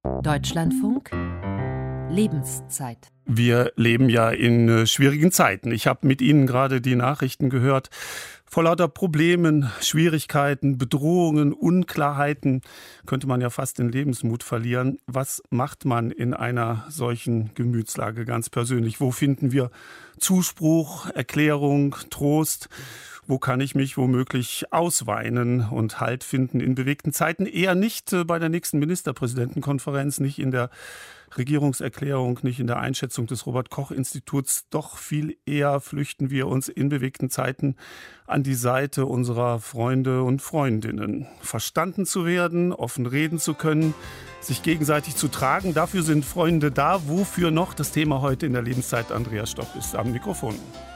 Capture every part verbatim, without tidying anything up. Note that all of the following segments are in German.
Deutschlandfunk Lebenszeit. Wir leben ja in äh, schwierigen Zeiten. Ich habe mit Ihnen gerade die Nachrichten gehört. Vor lauter Problemen, Schwierigkeiten, Bedrohungen, Unklarheiten könnte man ja fast den Lebensmut verlieren. Was macht man in einer solchen Gemütslage ganz persönlich? Wo finden wir Zuspruch, Erklärung, Trost? Wo kann ich mich womöglich ausweinen und Halt finden in bewegten Zeiten? Eher nicht bei der nächsten Ministerpräsidentenkonferenz, nicht in der Regierungserklärung, nicht in der Einschätzung des Robert-Koch-Instituts. Doch viel eher flüchten wir uns in bewegten Zeiten an die Seite unserer Freunde und Freundinnen. Verstanden zu werden, offen reden zu können, sich gegenseitig zu tragen. Dafür sind Freunde da. Wofür noch? Das Thema heute in der Lebenszeit. Andreas Stopp ist am Mikrofon.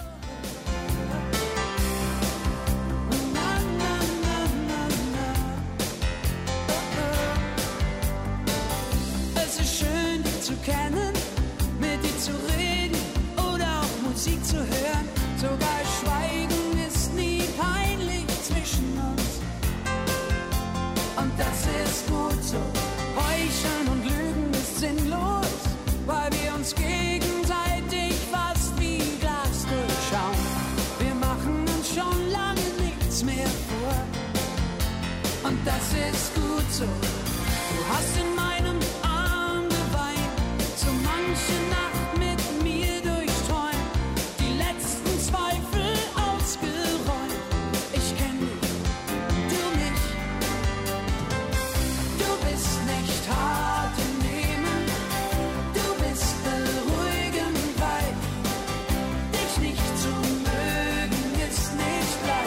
Das ist gut so. Du hast in meinem Arm geweint, so manche Nacht mit mir durchträumt, die letzten Zweifel ausgeräumt. Ich kenn dich, du mich. Du bist nicht hart im Nehmen, du bist beruhigend weit. Dich nicht zu mögen ist nicht leicht.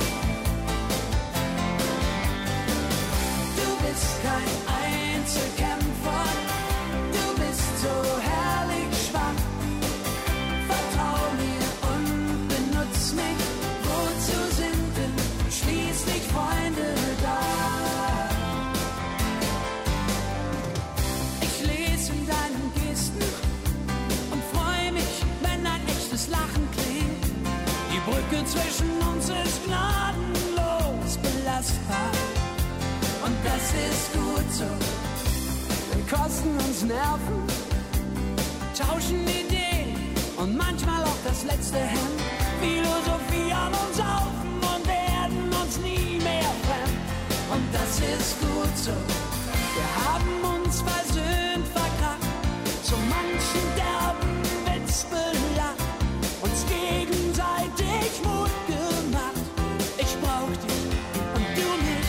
Kein Einzelkämpfer, du bist so herrlich schwach. Vertrau mir und benutz mich, wozu sind denn schließlich Freunde da? Ich lese in deinen Gesten und freu mich, wenn ein echtes Lachen klingt. Die Brücke zwischen uns ist gnadenlos belastbar. Und das ist gut so. Wir kosten uns Nerven, tauschen Ideen und manchmal auch das letzte Hemd. Philosophie an uns Haufen und werden uns nie mehr fremd. Und das ist gut so. Wir haben uns versöhnt, verkackt, so manchen derben Witz belacht, uns gegenseitig Mut gemacht. Ich brauch dich und du mich.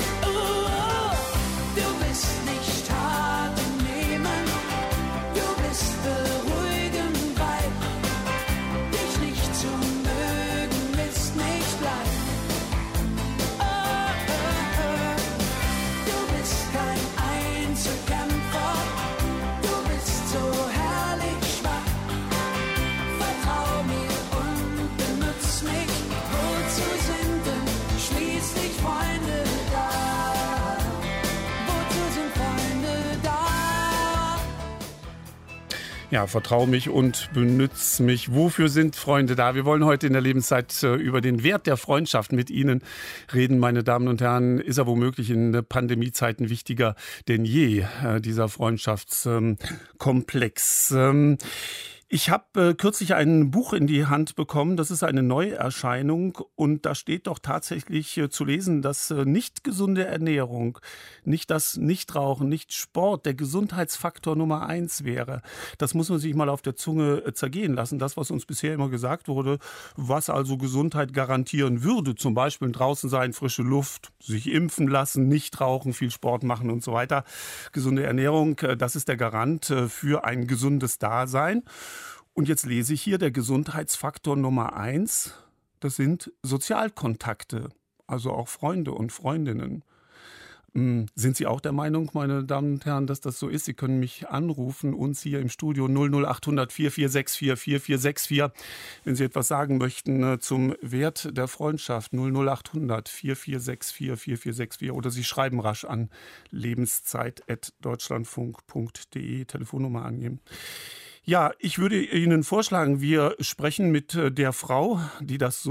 Ja, vertrau mich und benütz mich. Wofür sind Freunde da? Wir wollen heute in der Lebenszeit äh, über den Wert der Freundschaft mit Ihnen reden, meine Damen und Herren. Ist er womöglich in Pandemiezeiten wichtiger denn je, äh, dieser Freundschaftskomplex? Ähm, Ich habe äh, kürzlich ein Buch in die Hand bekommen, das ist eine Neuerscheinung und da steht doch tatsächlich äh, zu lesen, dass äh, nicht gesunde Ernährung, nicht das Nichtrauchen, nicht Sport der Gesundheitsfaktor Nummer eins wäre. Das muss man sich mal auf der Zunge äh, zergehen lassen. Das, was uns bisher immer gesagt wurde, was also Gesundheit garantieren würde, zum Beispiel draußen sein, frische Luft, sich impfen lassen, nicht rauchen, viel Sport machen und so weiter. Gesunde Ernährung, äh, das ist der Garant äh, für ein gesundes Dasein. Und jetzt lese ich hier, der Gesundheitsfaktor Nummer eins, das sind Sozialkontakte, also auch Freunde und Freundinnen. Sind Sie auch der Meinung, meine Damen und Herren, dass das so ist? Sie können mich anrufen, uns hier im Studio null null acht hundert vier vier sechs vier vier vier sechs vier, wenn Sie etwas sagen möchten zum Wert der Freundschaft. null null acht hundert vier vier sechs vier vier vier sechs vier oder Sie schreiben rasch an lebenszeit at deutschlandfunk punkt de, Telefonnummer angeben. Ja, ich würde Ihnen vorschlagen, wir sprechen mit der Frau, die das so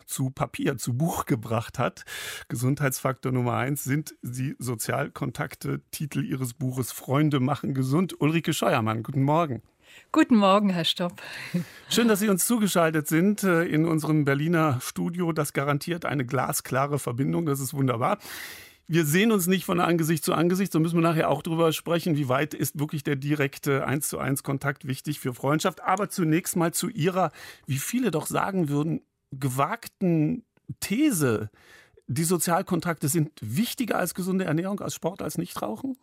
zu Papier, zu Buch gebracht hat. Gesundheitsfaktor Nummer eins sind die Sozialkontakte. Titel Ihres Buches Freunde machen gesund. Ulrike Scheuermann, guten Morgen. Guten Morgen, Herr Stopp. Schön, dass Sie uns zugeschaltet sind in unserem Berliner Studio. Das garantiert eine glasklare Verbindung. Das ist wunderbar. Wir sehen uns nicht von Angesicht zu Angesicht, so müssen wir nachher auch drüber sprechen, wie weit ist wirklich der direkte eins zu eins Kontakt wichtig für Freundschaft. Aber zunächst mal zu Ihrer, wie viele doch sagen würden, gewagten These. Die Sozialkontakte sind wichtiger als gesunde Ernährung, als Sport, als Nichtrauchen?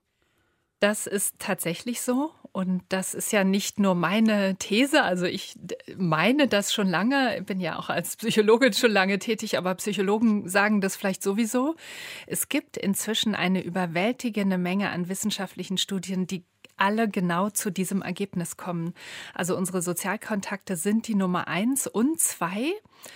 Das ist tatsächlich so und das ist ja nicht nur meine These, also ich meine das schon lange, bin ja auch als Psychologin schon lange tätig, aber Psychologen sagen das vielleicht sowieso. Es gibt inzwischen eine überwältigende Menge an wissenschaftlichen Studien, die alle genau zu diesem Ergebnis kommen. Also unsere Sozialkontakte sind die Nummer eins und zwei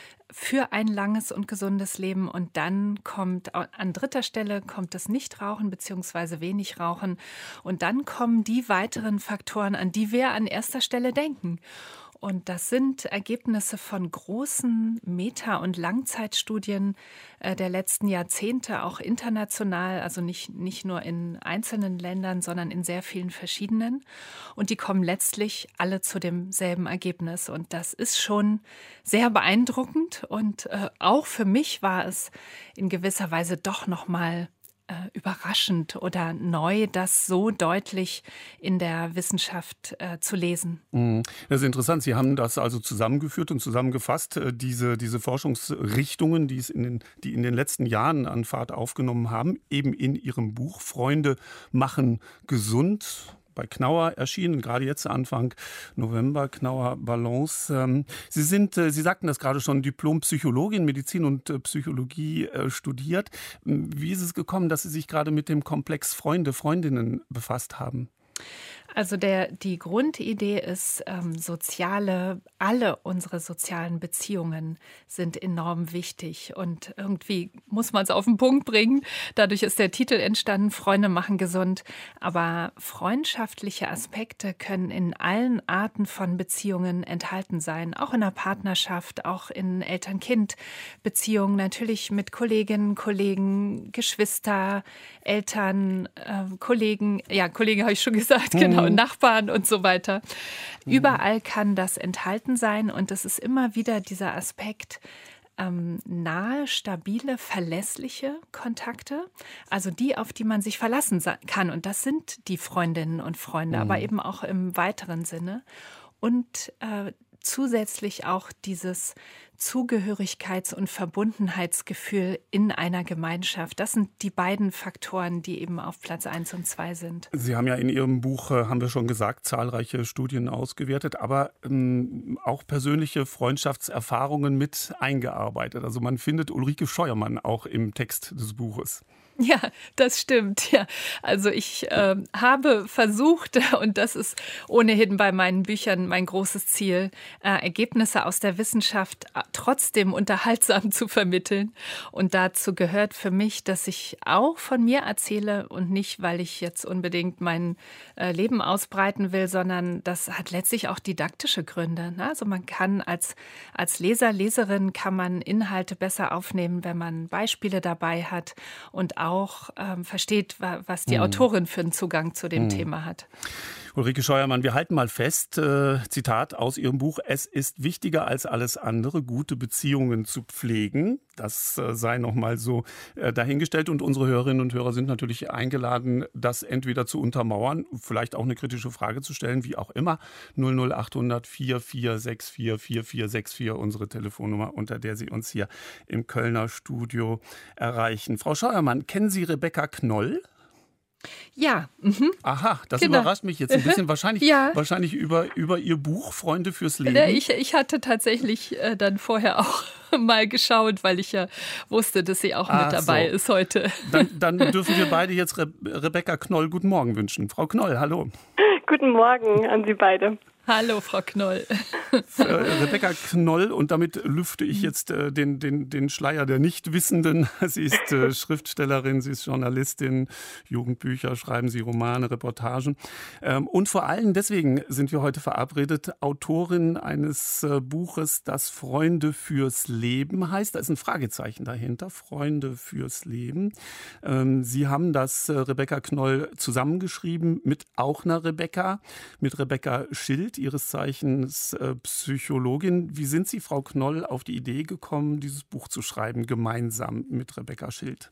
für ein langes und gesundes Leben. Und dann kommt an dritter Stelle kommt das Nichtrauchen bzw. wenig Rauchen. Und dann kommen die weiteren Faktoren, an die wir an erster Stelle denken. Und das sind Ergebnisse von großen Meta- und Langzeitstudien äh, der letzten Jahrzehnte, auch international, also nicht, nicht nur in einzelnen Ländern, sondern in sehr vielen verschiedenen. Und die kommen letztlich alle zu demselben Ergebnis. Und das ist schon sehr beeindruckend. Und äh, auch für mich war es in gewisser Weise doch noch mal überraschend oder neu, das so deutlich in der Wissenschaft äh, zu lesen. Das ist interessant. Sie haben das also zusammengeführt und zusammengefasst, diese, diese Forschungsrichtungen, die es in den, die in den letzten Jahren an Fahrt aufgenommen haben, eben in Ihrem Buch Freunde machen gesund. Bei Knauer erschienen, gerade jetzt Anfang November, Knauer Balance. Sie sind, Sie sagten das gerade schon, Diplom-Psychologin, Medizin und Psychologie studiert. Wie ist es gekommen, dass Sie sich gerade mit dem Komplex Freunde, Freundinnen befasst haben? Also der, die Grundidee ist, ähm, soziale, alle unsere sozialen Beziehungen sind enorm wichtig und irgendwie muss man es auf den Punkt bringen. Dadurch ist der Titel entstanden, Freunde machen gesund. Aber freundschaftliche Aspekte können in allen Arten von Beziehungen enthalten sein, auch in der Partnerschaft, auch in Eltern-Kind-Beziehungen, natürlich mit Kolleginnen, Kollegen, Geschwister, Eltern, äh, Kollegen, ja, Kollegen habe ich schon gesagt, genau. Und Nachbarn und so weiter. Überall kann das enthalten sein und es ist immer wieder dieser Aspekt, ähm, nahe, stabile, verlässliche Kontakte, also die, auf die man sich verlassen kann. Und das sind die Freundinnen und Freunde, mhm. aber eben auch im weiteren Sinne. Und äh, zusätzlich auch dieses Zugehörigkeits- und Verbundenheitsgefühl in einer Gemeinschaft. Das sind die beiden Faktoren, die eben auf Platz eins und zwei sind. Sie haben ja in Ihrem Buch, haben wir schon gesagt, zahlreiche Studien ausgewertet, aber ähm, auch persönliche Freundschaftserfahrungen mit eingearbeitet. Also man findet Ulrike Scheuermann auch im Text des Buches. Ja, das stimmt. Ja, also ich äh, habe versucht, und das ist ohnehin bei meinen Büchern mein großes Ziel, äh, Ergebnisse aus der Wissenschaft trotzdem unterhaltsam zu vermitteln. Und dazu gehört für mich, dass ich auch von mir erzähle und nicht, weil ich jetzt unbedingt mein äh, Leben ausbreiten will, sondern das hat letztlich auch didaktische Gründe. Ne? Also man kann als, als Leser, Leserin kann man Inhalte besser aufnehmen, wenn man Beispiele dabei hat und auch auch ähm, versteht, was die Autorin für einen Zugang zu dem hm. Thema hat. Ulrike Scheuermann, wir halten mal fest, äh, Zitat aus Ihrem Buch, es ist wichtiger als alles andere, gute Beziehungen zu pflegen. Das äh, sei noch mal so äh, dahingestellt und unsere Hörerinnen und Hörer sind natürlich eingeladen, das entweder zu untermauern, vielleicht auch eine kritische Frage zu stellen, wie auch immer. null null acht hundert vier vier sechs vier vier vier sechs vier, unsere Telefonnummer, unter der Sie uns hier im Kölner Studio erreichen. Frau Scheuermann, kennen Sie Rebecca Knoll? Ja. Mhm. Aha, das genau. überrascht mich jetzt ein bisschen. Wahrscheinlich, ja. wahrscheinlich über, über Ihr Buch Freunde fürs Leben. Ich, ich hatte tatsächlich äh, dann vorher auch mal geschaut, weil ich ja wusste, dass sie auch Ach mit dabei so. ist heute. Dann, dann dürfen wir beide jetzt Re- Rebecca Knoll guten Morgen wünschen. Frau Knoll, hallo. Guten Morgen an Sie beide. Hallo, Frau Knoll. Äh, Rebecca Knoll, und damit lüfte ich jetzt äh, den, den, den Schleier der Nichtwissenden. Sie ist äh, Schriftstellerin, sie ist Journalistin, Jugendbücher, schreiben sie Romane, Reportagen. Ähm, und vor allem deswegen sind wir heute verabredet, Autorin eines äh, Buches, das Freunde fürs Leben heißt. Da ist ein Fragezeichen dahinter, Freunde fürs Leben. Ähm, sie haben das, äh, Rebecca Knoll, zusammengeschrieben mit auch einer Rebecca, mit Rebecca Schild, ihres Zeichens äh, Psychologin. Wie sind Sie, Frau Knoll, auf die Idee gekommen, dieses Buch zu schreiben, gemeinsam mit Rebecca Schild?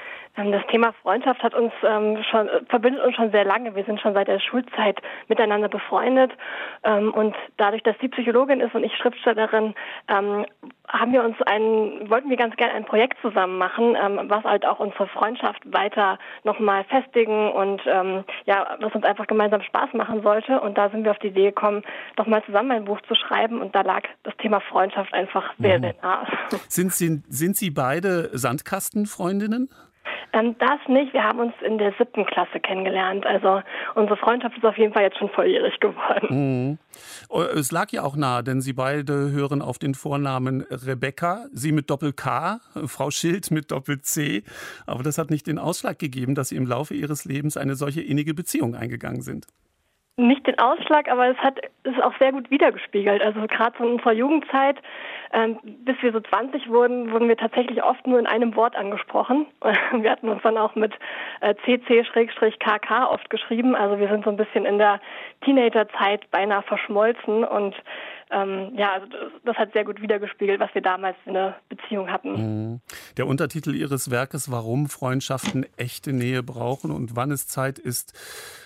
Das Thema Freundschaft hat uns ähm, schon, verbindet uns schon sehr lange. Wir sind schon seit der Schulzeit miteinander befreundet. Ähm, und dadurch, dass sie Psychologin ist und ich Schriftstellerin, ähm, haben wir uns ein, wollten wir ganz gerne ein Projekt zusammen machen, ähm, was halt auch unsere Freundschaft weiter nochmal festigen und ähm, ja, was uns einfach gemeinsam Spaß machen sollte. Und da sind wir auf die Idee gekommen, doch mal zusammen ein Buch zu schreiben. Und da lag das Thema Freundschaft einfach sehr, sehr nah. Sind Sie, sind Sie beide Sandkastenfreundinnen? Ähm, das nicht. Wir haben uns in der siebten Klasse kennengelernt. Also unsere Freundschaft ist auf jeden Fall jetzt schon volljährig geworden. Mhm. Es lag ja auch nahe, denn Sie beide hören auf den Vornamen Rebecca, Sie mit Doppel-K, Frau Schild mit Doppel-C. Aber das hat nicht den Ausschlag gegeben, dass Sie im Laufe Ihres Lebens eine solche innige Beziehung eingegangen sind. Nicht den Ausschlag, aber es hat es auch sehr gut wiedergespiegelt. Also gerade in unserer Jugendzeit, ähm, bis wir so zwanzig wurden, wurden wir tatsächlich oft nur in einem Wort angesprochen. Wir hatten uns dann auch mit äh, C C K K oft geschrieben. Also wir sind so ein bisschen in der Teenagerzeit beinahe verschmolzen und ähm, ja, also das hat sehr gut wiedergespiegelt, was wir damals in einer Beziehung hatten. Der Untertitel Ihres Werkes, warum Freundschaften echte Nähe brauchen und wann es Zeit ist,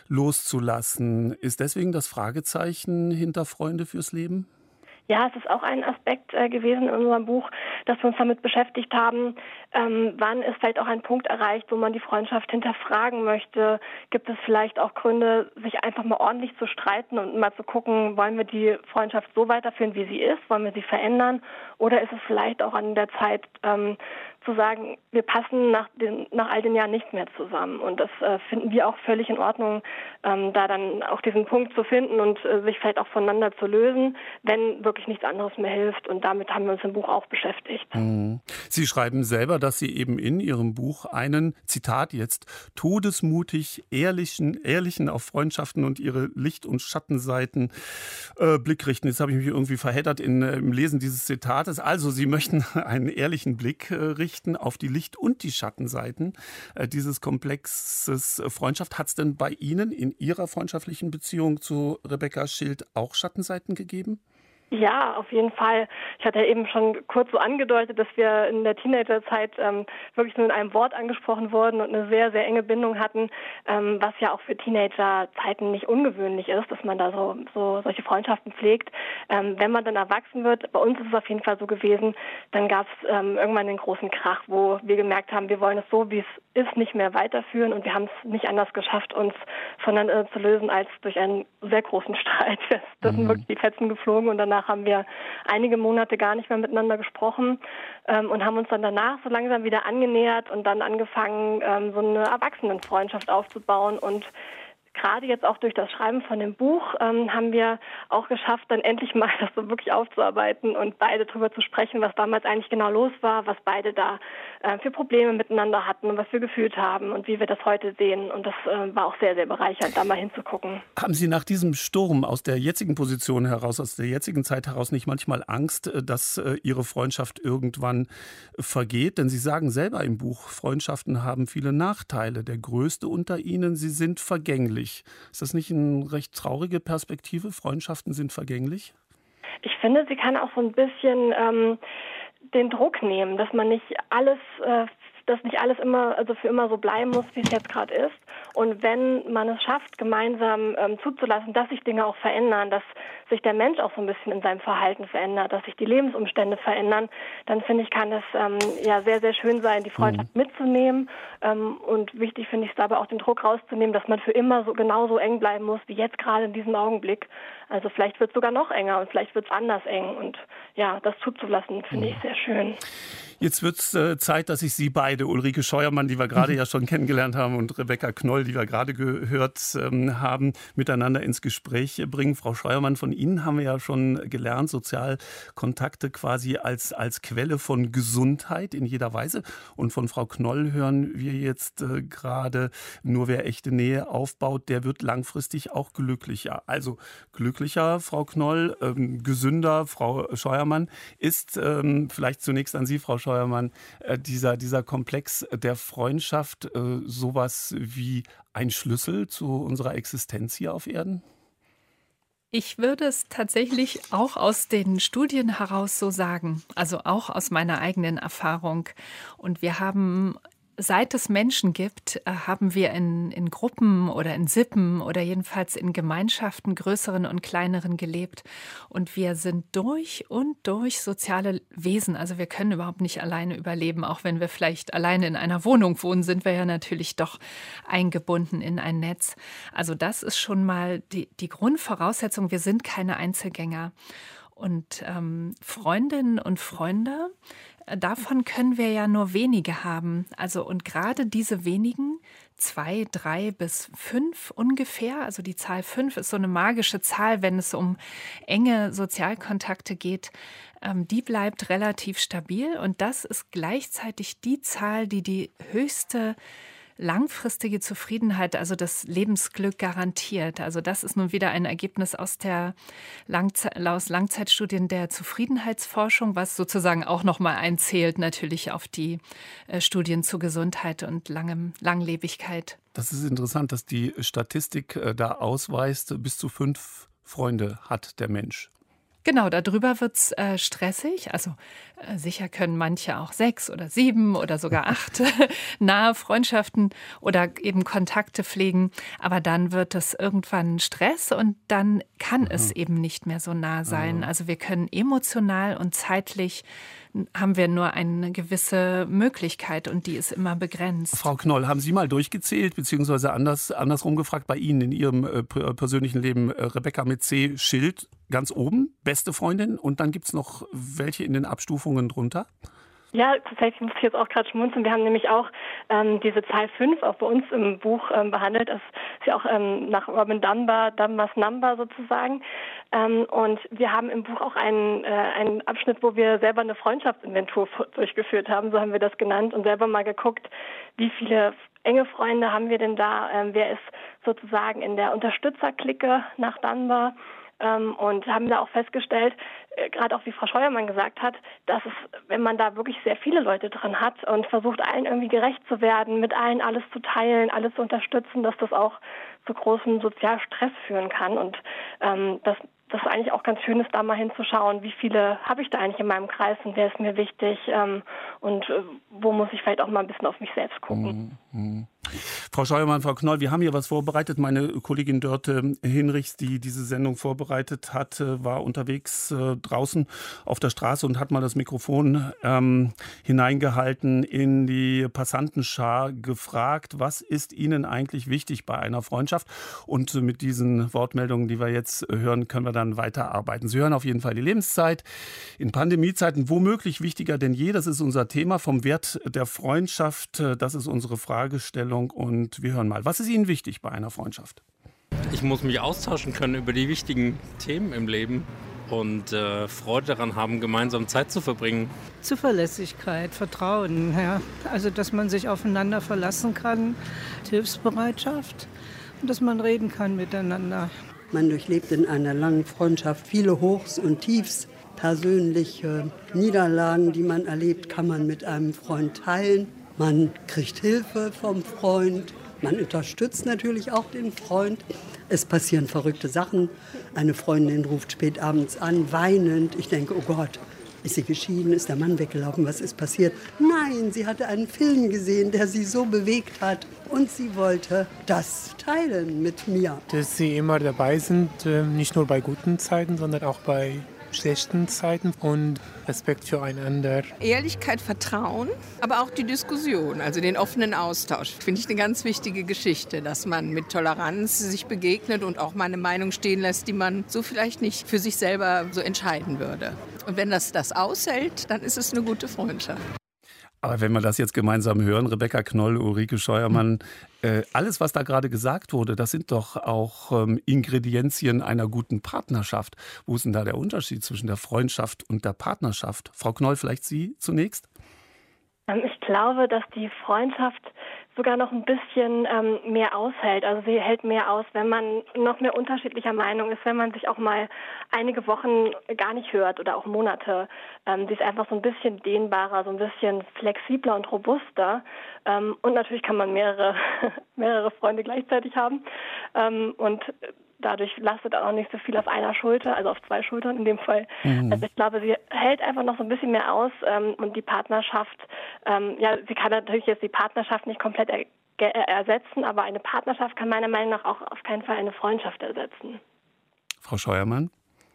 loszulassen, ist deswegen das Fragezeichen hinter Freunde fürs Leben? Ja, es ist auch ein Aspekt äh, gewesen in unserem Buch, dass wir uns damit beschäftigt haben, ähm, wann ist vielleicht auch ein Punkt erreicht, wo man die Freundschaft hinterfragen möchte. Gibt es vielleicht auch Gründe, sich einfach mal ordentlich zu streiten und mal zu gucken, wollen wir die Freundschaft so weiterführen, wie sie ist? Wollen wir sie verändern? Oder ist es vielleicht auch an der Zeit, ähm, zu sagen, wir passen nach, den, nach all den Jahren nicht mehr zusammen. Und das äh, finden wir auch völlig in Ordnung, ähm, da dann auch diesen Punkt zu finden und äh, sich vielleicht auch voneinander zu lösen, wenn wirklich nichts anderes mehr hilft. Und damit haben wir uns im Buch auch beschäftigt. Mhm. Sie schreiben selber, dass Sie eben in Ihrem Buch einen, Zitat jetzt, todesmutig ehrlichen, ehrlichen auf Freundschaften und ihre Licht- und Schattenseiten äh, Blick richten. Jetzt habe ich mich irgendwie verheddert in, äh, im Lesen dieses Zitates. Also, Sie möchten einen ehrlichen Blick äh, richten auf die Licht- und die Schattenseiten äh, dieses Komplexes Freundschaft. Hat es denn bei Ihnen in Ihrer freundschaftlichen Beziehung zu Rebecca Schild auch Schattenseiten gegeben? Ja, auf jeden Fall. Ich hatte ja eben schon kurz so angedeutet, dass wir in der Teenagerzeit ähm, wirklich nur in einem Wort angesprochen wurden und eine sehr, sehr enge Bindung hatten, ähm, was ja auch für Teenagerzeiten nicht ungewöhnlich ist, dass man da so, so solche Freundschaften pflegt. Ähm, wenn man dann erwachsen wird, bei uns ist es auf jeden Fall so gewesen, dann gab es ähm, irgendwann den großen Krach, wo wir gemerkt haben, wir wollen es so, wie es ist, nicht mehr weiterführen und wir haben es nicht anders geschafft, uns voneinander zu lösen, als durch einen sehr großen Streit. Da sind wirklich die Fetzen geflogen und danach haben wir einige Monate gar nicht mehr miteinander gesprochen ähm, und haben uns dann danach so langsam wieder angenähert und dann angefangen, ähm, so eine Erwachsenenfreundschaft aufzubauen. Und gerade jetzt auch durch das Schreiben von dem Buch ähm, haben wir auch geschafft, dann endlich mal das so wirklich aufzuarbeiten und beide darüber zu sprechen, was damals eigentlich genau los war, was beide da äh, für Probleme miteinander hatten und was wir gefühlt haben und wie wir das heute sehen. Und das äh, war auch sehr, sehr bereichernd, da mal hinzugucken. Haben Sie nach diesem Sturm aus der jetzigen Position heraus, aus der jetzigen Zeit heraus nicht manchmal Angst, dass äh, Ihre Freundschaft irgendwann vergeht? Denn Sie sagen selber im Buch, Freundschaften haben viele Nachteile. Der größte unter ihnen, sie sind vergänglich. Ist das nicht eine recht traurige Perspektive? Freundschaften sind vergänglich? Ich finde, sie kann auch so ein bisschen ähm, den Druck nehmen, dass man nicht alles, äh, dass nicht alles immer, also für immer so bleiben muss, wie es jetzt gerade ist. Und wenn man es schafft, gemeinsam ähm, zuzulassen, dass sich Dinge auch verändern, dass sich der Mensch auch so ein bisschen in seinem Verhalten verändert, dass sich die Lebensumstände verändern, dann finde ich, kann es ähm, ja sehr, sehr schön sein, die Freundschaft mhm. mitzunehmen. Ähm, und wichtig finde ich es dabei auch, den Druck rauszunehmen, dass man für immer so genauso eng bleiben muss, wie jetzt gerade in diesem Augenblick. Also vielleicht wird es sogar noch enger und vielleicht wird es anders eng. Und ja, das zuzulassen, finde mhm. ich sehr schön. Jetzt wird es äh, Zeit, dass ich Sie beide, Ulrike Scheuermann, die wir gerade ja schon kennengelernt haben, und Rebecca Knoll, die wir gerade gehört haben, miteinander ins Gespräch bringen. Frau Scheuermann, von Ihnen haben wir ja schon gelernt, Sozialkontakte quasi als, als Quelle von Gesundheit in jeder Weise. Und von Frau Knoll hören wir jetzt äh, gerade, nur wer echte Nähe aufbaut, der wird langfristig auch glücklicher. Also glücklicher, Frau Knoll, ähm, gesünder, Frau Scheuermann. Ist ähm, vielleicht zunächst an Sie, Frau Scheuermann, äh, dieser, dieser Komplex der Freundschaft äh, sowas wie ein Schlüssel zu unserer Existenz hier auf Erden? Ich würde es tatsächlich auch aus den Studien heraus so sagen, also auch aus meiner eigenen Erfahrung. Und wir haben, seit es Menschen gibt, haben wir in, in Gruppen oder in Sippen oder jedenfalls in Gemeinschaften, größeren und kleineren, gelebt. Und wir sind durch und durch soziale Wesen. Also wir können überhaupt nicht alleine überleben. Auch wenn wir vielleicht alleine in einer Wohnung wohnen, sind wir ja natürlich doch eingebunden in ein Netz. Also das ist schon mal die, die Grundvoraussetzung. Wir sind keine Einzelgänger. Und ähm, Freundinnen und Freunde, davon können wir ja nur wenige haben. Also und gerade diese wenigen, zwei, drei bis fünf ungefähr, also die Zahl fünf ist so eine magische Zahl, wenn es um enge Sozialkontakte geht, ähm, die bleibt relativ stabil. Und das ist gleichzeitig die Zahl, die die höchste langfristige Zufriedenheit, also das Lebensglück garantiert. Also das ist nun wieder ein Ergebnis aus der Langze- aus Langzeitstudien der Zufriedenheitsforschung, was sozusagen auch nochmal einzählt natürlich auf die äh, Studien zu Gesundheit und langem, Langlebigkeit. Das ist interessant, dass die Statistik äh, da ausweist, bis zu fünf Freunde hat der Mensch. Genau, darüber wird es äh, stressig. Also äh, sicher können manche auch sechs oder sieben oder sogar acht nahe Freundschaften oder eben Kontakte pflegen. Aber dann wird es irgendwann Stress und dann kann mhm. es eben nicht mehr so nah sein. Mhm. Also wir können emotional und zeitlich haben wir nur eine gewisse Möglichkeit und die ist immer begrenzt. Frau Knoll, haben Sie mal durchgezählt, beziehungsweise anders, andersrum gefragt, bei Ihnen in Ihrem äh, persönlichen Leben, äh, Rebecca mit C, Schild ganz oben, beste Freundin, und dann gibt es noch welche in den Abstufungen drunter? Ja, tatsächlich muss ich jetzt auch gerade schmunzeln. Wir haben nämlich auch ähm, diese Zahl fünf auch bei uns im Buch ähm, behandelt. Das ist ja auch ähm, nach Robin Dunbar, Dunbars Number sozusagen. Ähm, und wir haben im Buch auch einen, äh, einen Abschnitt, wo wir selber eine Freundschaftsinventur durchgeführt haben, so haben wir das genannt, und selber mal geguckt, wie viele enge Freunde haben wir denn da, ähm, wer ist sozusagen in der Unterstützerklicke nach Dunbar. Ähm, und haben da auch festgestellt, äh, gerade auch wie Frau Scheuermann gesagt hat, dass es, wenn man da wirklich sehr viele Leute drin hat und versucht, allen irgendwie gerecht zu werden, mit allen alles zu teilen, alles zu unterstützen, dass das auch zu großem Sozialstress führen kann. Und ähm, das das eigentlich auch ganz schön ist, da mal hinzuschauen, wie viele habe ich da eigentlich in meinem Kreis und wer ist mir wichtig ähm, und äh, wo muss ich vielleicht auch mal ein bisschen auf mich selbst gucken. Mhm. Frau Scheuermann, Frau Knoll, wir haben hier was vorbereitet. Meine Kollegin Dörte Hinrichs, die diese Sendung vorbereitet hat, war unterwegs äh, draußen auf der Straße und hat mal das Mikrofon ähm, hineingehalten in die Passantenschar, gefragt, was ist Ihnen eigentlich wichtig bei einer Freundschaft? Und äh, mit diesen Wortmeldungen, die wir jetzt hören, können wir dann weiterarbeiten. Sie hören auf jeden Fall die Lebenszeit. In Pandemiezeiten womöglich wichtiger denn je. Das ist unser Thema. Vom Wert der Freundschaft, das ist unsere Fragestellung. Und wir hören mal, was ist Ihnen wichtig bei einer Freundschaft? Ich muss mich austauschen können über die wichtigen Themen im Leben und äh, Freude daran haben, gemeinsam Zeit zu verbringen. Zuverlässigkeit, Vertrauen, ja. Also dass man sich aufeinander verlassen kann, Hilfsbereitschaft und dass man reden kann miteinander. Man durchlebt in einer langen Freundschaft viele Hochs und Tiefs. Persönliche Niederlagen, die man erlebt, kann man mit einem Freund teilen. Man kriegt Hilfe vom Freund. Man unterstützt natürlich auch den Freund. Es passieren verrückte Sachen. Eine Freundin ruft spät abends an, weinend. Ich denke, oh Gott, ist sie geschieden? Ist der Mann weggelaufen? Was ist passiert? Nein, sie hatte einen Film gesehen, der sie so bewegt hat. Und sie wollte das teilen mit mir. Dass sie immer dabei sind, nicht nur bei guten Zeiten, sondern auch bei schlechten Zeiten, und Respekt füreinander. Ehrlichkeit, Vertrauen, aber auch die Diskussion, also den offenen Austausch. Finde ich eine ganz wichtige Geschichte, dass man mit Toleranz sich begegnet und auch mal eine Meinung stehen lässt, die man so vielleicht nicht für sich selber so entscheiden würde. Und wenn das das aushält, dann ist es eine gute Freundschaft. Aber wenn wir das jetzt gemeinsam hören, Rebecca Knoll, Ulrike Scheuermann, äh, alles, was da gerade gesagt wurde, das sind doch auch ähm, Ingredienzien einer guten Partnerschaft. Wo ist denn da der Unterschied zwischen der Freundschaft und der Partnerschaft? Frau Knoll, vielleicht Sie zunächst? Ich glaube, dass die Freundschaft sogar noch ein bisschen ähm, mehr aushält. Also sie hält mehr aus, wenn man noch mehr unterschiedlicher Meinung ist, wenn man sich auch mal einige Wochen gar nicht hört oder auch Monate. Ähm, sie ist einfach so ein bisschen dehnbarer, so ein bisschen flexibler und robuster. Ähm, und natürlich kann man mehrere, mehrere Freunde gleichzeitig haben. Ähm, und dadurch lastet auch nicht so viel auf einer Schulter, also auf zwei Schultern in dem Fall. Mhm. Also ich glaube, sie hält einfach noch so ein bisschen mehr aus ähm, und die Partnerschaft, ähm, ja, sie kann natürlich jetzt die Partnerschaft nicht komplett er- er- ersetzen, aber eine Partnerschaft kann meiner Meinung nach auch auf keinen Fall eine Freundschaft ersetzen. Frau Scheuermann?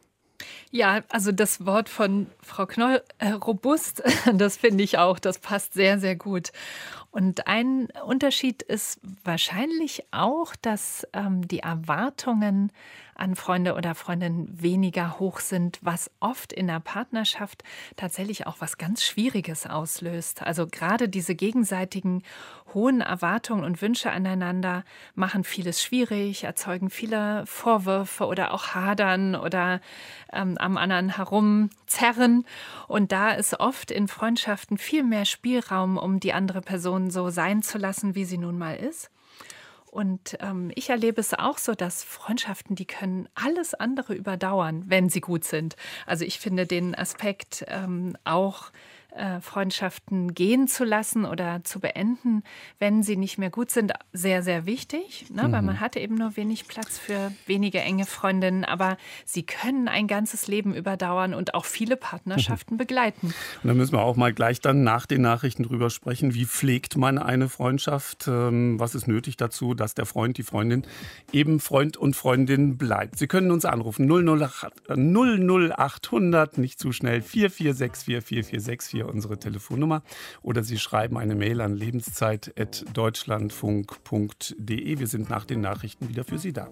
Ja, also das Wort von Frau Knoll, äh, robust, das finde ich auch, das passt sehr, sehr gut. Und ein Unterschied ist wahrscheinlich auch, dass ähm, die Erwartungen an Freunde oder Freundinnen weniger hoch sind, was oft in der Partnerschaft tatsächlich auch was ganz Schwieriges auslöst. Also gerade diese gegenseitigen hohen Erwartungen und Wünsche aneinander machen vieles schwierig, erzeugen viele Vorwürfe oder auch Hadern oder ähm, am anderen herumzerren. Und da ist oft in Freundschaften viel mehr Spielraum, um die andere Person so sein zu lassen, wie sie nun mal ist. Und ähm, ich erlebe es auch so, dass Freundschaften, die können alles andere überdauern, wenn sie gut sind. Also ich finde den Aspekt ähm, auch äh, Freundschaften gehen zu lassen oder zu beenden, wenn sie nicht mehr gut sind, sehr, sehr wichtig. Ne? Mhm. Weil man hatte eben nur wenig Platz für wenige enge Freundinnen. Aber sie können ein ganzes Leben überdauern und auch viele Partnerschaften mhm. begleiten. Und da müssen wir auch mal gleich dann nach den Nachrichten drüber sprechen. Wie pflegt man eine Freundschaft? Ähm, was ist nötig dazu, dass der Freund, die Freundin eben Freund und Freundin bleibt? Sie können uns anrufen. null null achthundert, nicht zu schnell, vier vier sechs vier vier vier sechs vier, unsere Telefonnummer. Oder Sie schreiben eine Mail an lebenszeit at deutschlandfunk punkt de. Wir sind nach den Nachrichten wieder für Sie da.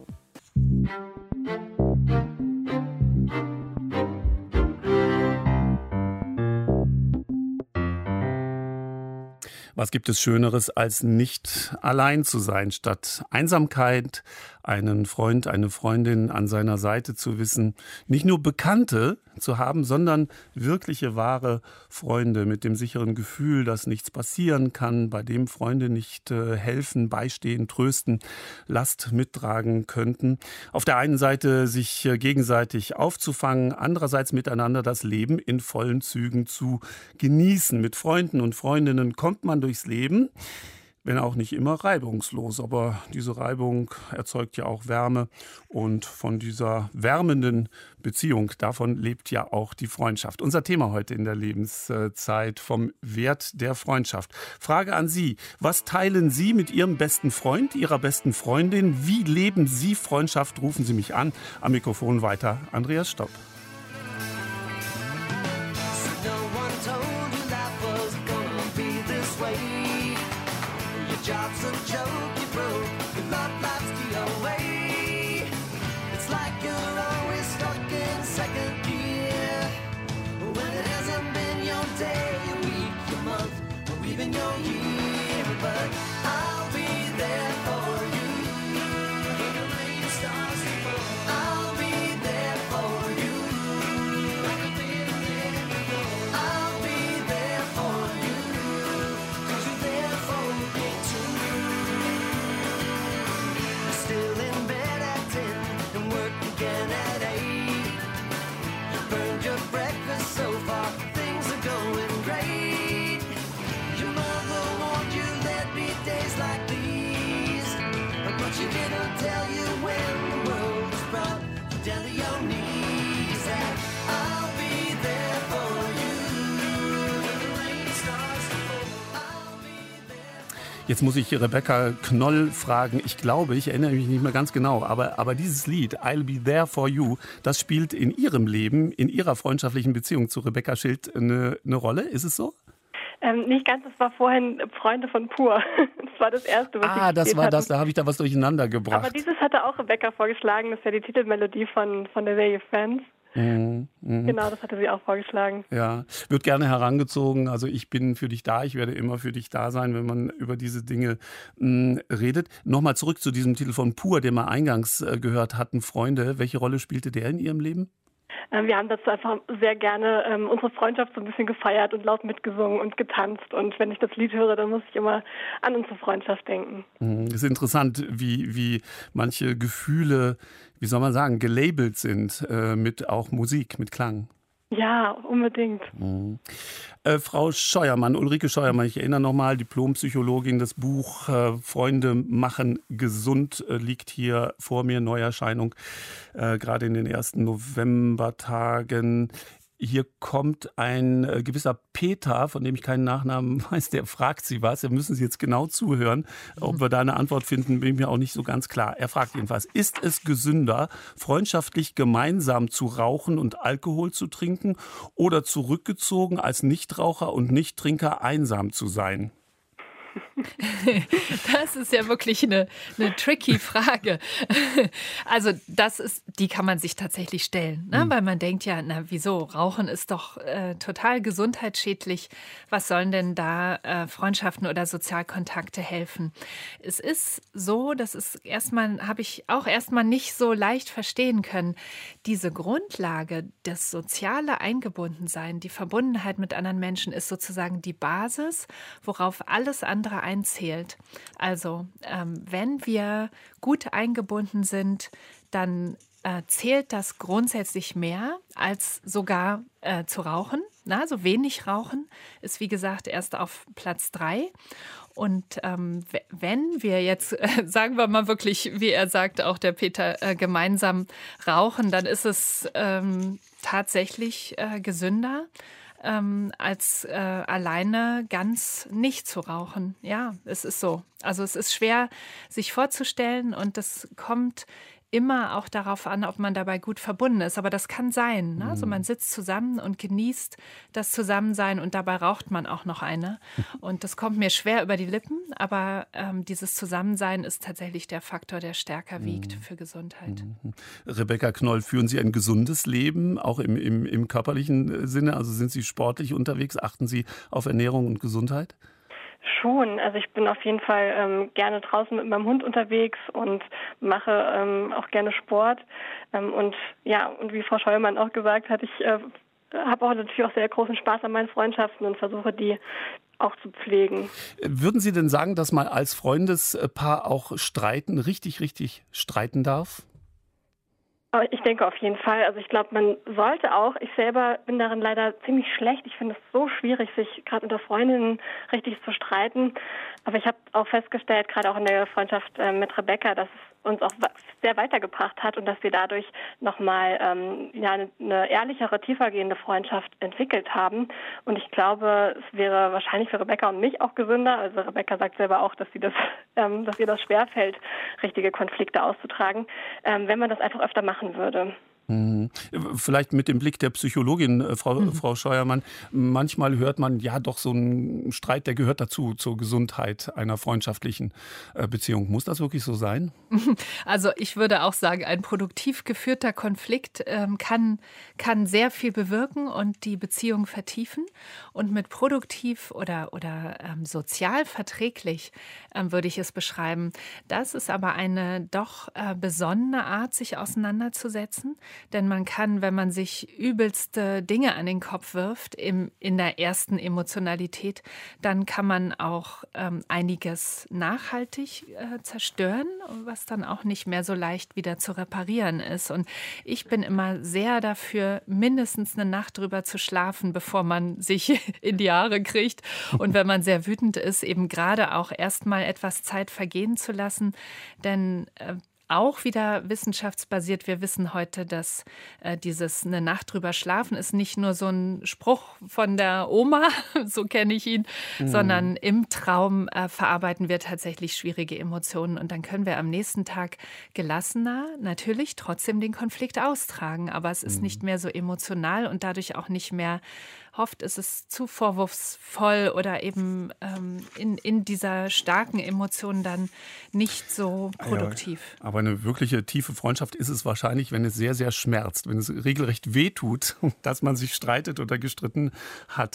Was gibt es Schöneres, als nicht allein zu sein? Statt Einsamkeit einen Freund, eine Freundin an seiner Seite zu wissen, nicht nur Bekannte zu haben, sondern wirkliche, wahre Freunde mit dem sicheren Gefühl, dass nichts passieren kann, bei dem Freunde nicht äh, helfen, beistehen, trösten, Last mittragen könnten. Auf der einen Seite sich äh, gegenseitig aufzufangen, andererseits miteinander das Leben in vollen Zügen zu genießen. Mit Freunden und Freundinnen kommt man durchs Leben, wenn auch nicht immer reibungslos. Aber diese Reibung erzeugt ja auch Wärme. Und von dieser wärmenden Beziehung, davon lebt ja auch die Freundschaft. Unser Thema heute in der Lebenszeit, vom Wert der Freundschaft. Frage an Sie: Was teilen Sie mit Ihrem besten Freund, Ihrer besten Freundin? Wie leben Sie Freundschaft? Rufen Sie mich an. Am Mikrofon weiter Andreas Stopp. Job's a joke, you broke, your love life's the away. It's like you're always stuck in second gear, when it hasn't been your day, your week, your month, or even your year. But I'll be there for you when the rain starts to fall. I'll be there for you like I've been there before. I'll be there for you 'cause you're there for me. Still in bed at ten and work again at eight. You burned your breakfast so far, things are going great. Your mother warned you there'd be days like these, but she didn't tell you when the world was brought you down to your knees. And I'll be there for you when the rain starts to fall. I'll be there. Jetzt muss ich Rebecca Knoll fragen. Ich glaube, ich erinnere mich nicht mehr ganz genau, aber, aber dieses Lied, I'll Be There For You, das spielt in Ihrem Leben, in Ihrer freundschaftlichen Beziehung zu Rebecca Schild eine, eine Rolle. Ist es so? Ähm, nicht ganz, das war vorhin Freunde von Pur. Das war das Erste, was ah, ich das war hatten. das, da habe ich da was durcheinander gebracht. Aber dieses hatte auch Rebecca vorgeschlagen, das ist ja die Titelmelodie von, von der Serie Friends. Mhm. Mhm. Genau, das hatte sie auch vorgeschlagen. Ja, wird gerne herangezogen. Also ich bin für dich da, ich werde immer für dich da sein, wenn man über diese Dinge mh, redet. Nochmal zurück zu diesem Titel von Pur, den wir eingangs äh, gehört hatten, Freunde. Welche Rolle spielte der in Ihrem Leben? Wir haben dazu einfach sehr gerne ähm, unsere Freundschaft so ein bisschen gefeiert und laut mitgesungen und getanzt. Und wenn ich das Lied höre, dann muss ich immer an unsere Freundschaft denken. Es ist interessant, wie, wie manche Gefühle, wie soll man sagen, gelabelt sind äh, mit auch Musik, mit Klang. Ja, unbedingt. Mhm. Äh, Frau Scheuermann, Ulrike Scheuermann, ich erinnere nochmal, Diplompsychologin, das Buch äh, Freunde machen gesund äh, liegt hier vor mir, Neuerscheinung, äh, gerade in den ersten Novembertagen. Hier kommt ein äh, gewisser Peter, von dem ich keinen Nachnamen weiß, der fragt Sie was. Da müssen Sie jetzt genau zuhören. Ob wir da eine Antwort finden, bin ich mir auch nicht so ganz klar. Er fragt jedenfalls, ist es gesünder, freundschaftlich gemeinsam zu rauchen und Alkohol zu trinken oder zurückgezogen als Nichtraucher und Nichttrinker einsam zu sein? Das ist ja wirklich eine, eine tricky Frage. Also das ist, die kann man sich tatsächlich stellen, ne? Mhm. Weil man denkt ja, na wieso, Rauchen ist doch äh, total gesundheitsschädlich. Was sollen denn da äh, Freundschaften oder Sozialkontakte helfen? Es ist so, das ist erstmal, habe ich auch erstmal nicht so leicht verstehen können. Diese Grundlage, das soziale Eingebundensein, die Verbundenheit mit anderen Menschen ist sozusagen die Basis, worauf alles andere einzählt. Also ähm, wenn wir gut eingebunden sind, dann äh, zählt das grundsätzlich mehr als sogar äh, zu rauchen. Na, so wenig rauchen ist wie gesagt erst auf Platz drei. Und ähm, wenn wir jetzt, äh, sagen wir mal wirklich, wie er sagt, auch der Peter, äh, gemeinsam rauchen, dann ist es ähm, tatsächlich äh, gesünder, ähm, als äh, alleine ganz nicht zu rauchen. Ja, es ist so. Also es ist schwer, sich vorzustellen und das kommt immer auch darauf an, ob man dabei gut verbunden ist. Aber das kann sein. Ne? Also man sitzt zusammen und genießt das Zusammensein und dabei raucht man auch noch eine. Und das kommt mir schwer über die Lippen, aber ähm, dieses Zusammensein ist tatsächlich der Faktor, der stärker wiegt für Gesundheit. Rebecca Knoll, führen Sie ein gesundes Leben, auch im, im, im körperlichen Sinne? Also sind Sie sportlich unterwegs? Achten Sie auf Ernährung und Gesundheit? Schon. Also ich bin auf jeden Fall ähm, gerne draußen mit meinem Hund unterwegs und mache ähm, auch gerne Sport. Ähm, und ja, und wie Frau Scheuermann auch gesagt hat, ich äh, habe auch natürlich auch sehr großen Spaß an meinen Freundschaften und versuche die auch zu pflegen. Würden Sie denn sagen, dass man als Freundespaar auch streiten, richtig, richtig streiten darf? Ich denke auf jeden Fall. Also ich glaube, man sollte auch, ich selber bin darin leider ziemlich schlecht. Ich finde es so schwierig, sich gerade unter Freundinnen richtig zu streiten. Aber ich habe auch festgestellt, gerade auch in der Freundschaft äh, mit Rebecca, dass es uns auch sehr weitergebracht hat und dass wir dadurch nochmal ähm, ja, eine, eine ehrlichere, tiefergehende Freundschaft entwickelt haben. Und ich glaube, es wäre wahrscheinlich für Rebecca und mich auch gesünder. Also Rebecca sagt selber auch, dass sie das, ähm, dass ihr das schwerfällt, richtige Konflikte auszutragen, ähm, wenn man das einfach öfter machen würde. Vielleicht mit dem Blick der Psychologin, Frau, mhm. Frau Scheuermann. Manchmal hört man, ja doch, so ein Streit, der gehört dazu, zur Gesundheit einer freundschaftlichen Beziehung. Muss das wirklich so sein? Also ich würde auch sagen, ein produktiv geführter Konflikt ähm, kann, kann sehr viel bewirken und die Beziehung vertiefen. Und mit produktiv oder, oder ähm, sozial verträglich ähm, würde ich es beschreiben. Das ist aber eine doch äh, besonnene Art, sich auseinanderzusetzen. Denn man kann, wenn man sich übelste Dinge an den Kopf wirft, im, in der ersten Emotionalität, dann kann man auch ähm, einiges nachhaltig äh, zerstören, was dann auch nicht mehr so leicht wieder zu reparieren ist. Und ich bin immer sehr dafür, mindestens eine Nacht drüber zu schlafen, bevor man sich in die Haare kriegt. Und wenn man sehr wütend ist, eben gerade auch erstmal etwas Zeit vergehen zu lassen. Denn äh, auch wieder wissenschaftsbasiert. Wir wissen heute, dass äh, dieses eine Nacht drüber schlafen ist nicht nur so ein Spruch von der Oma, so kenne ich ihn, mhm. sondern im Traum äh, verarbeiten wir tatsächlich schwierige Emotionen und dann können wir am nächsten Tag gelassener natürlich trotzdem den Konflikt austragen, aber es ist mhm. nicht mehr so emotional und dadurch auch nicht mehr oft ist es zu vorwurfsvoll oder eben ähm, in, in dieser starken Emotion dann nicht so produktiv. Ja, aber eine wirkliche tiefe Freundschaft ist es wahrscheinlich, wenn es sehr, sehr schmerzt, wenn es regelrecht wehtut, dass man sich streitet oder gestritten hat.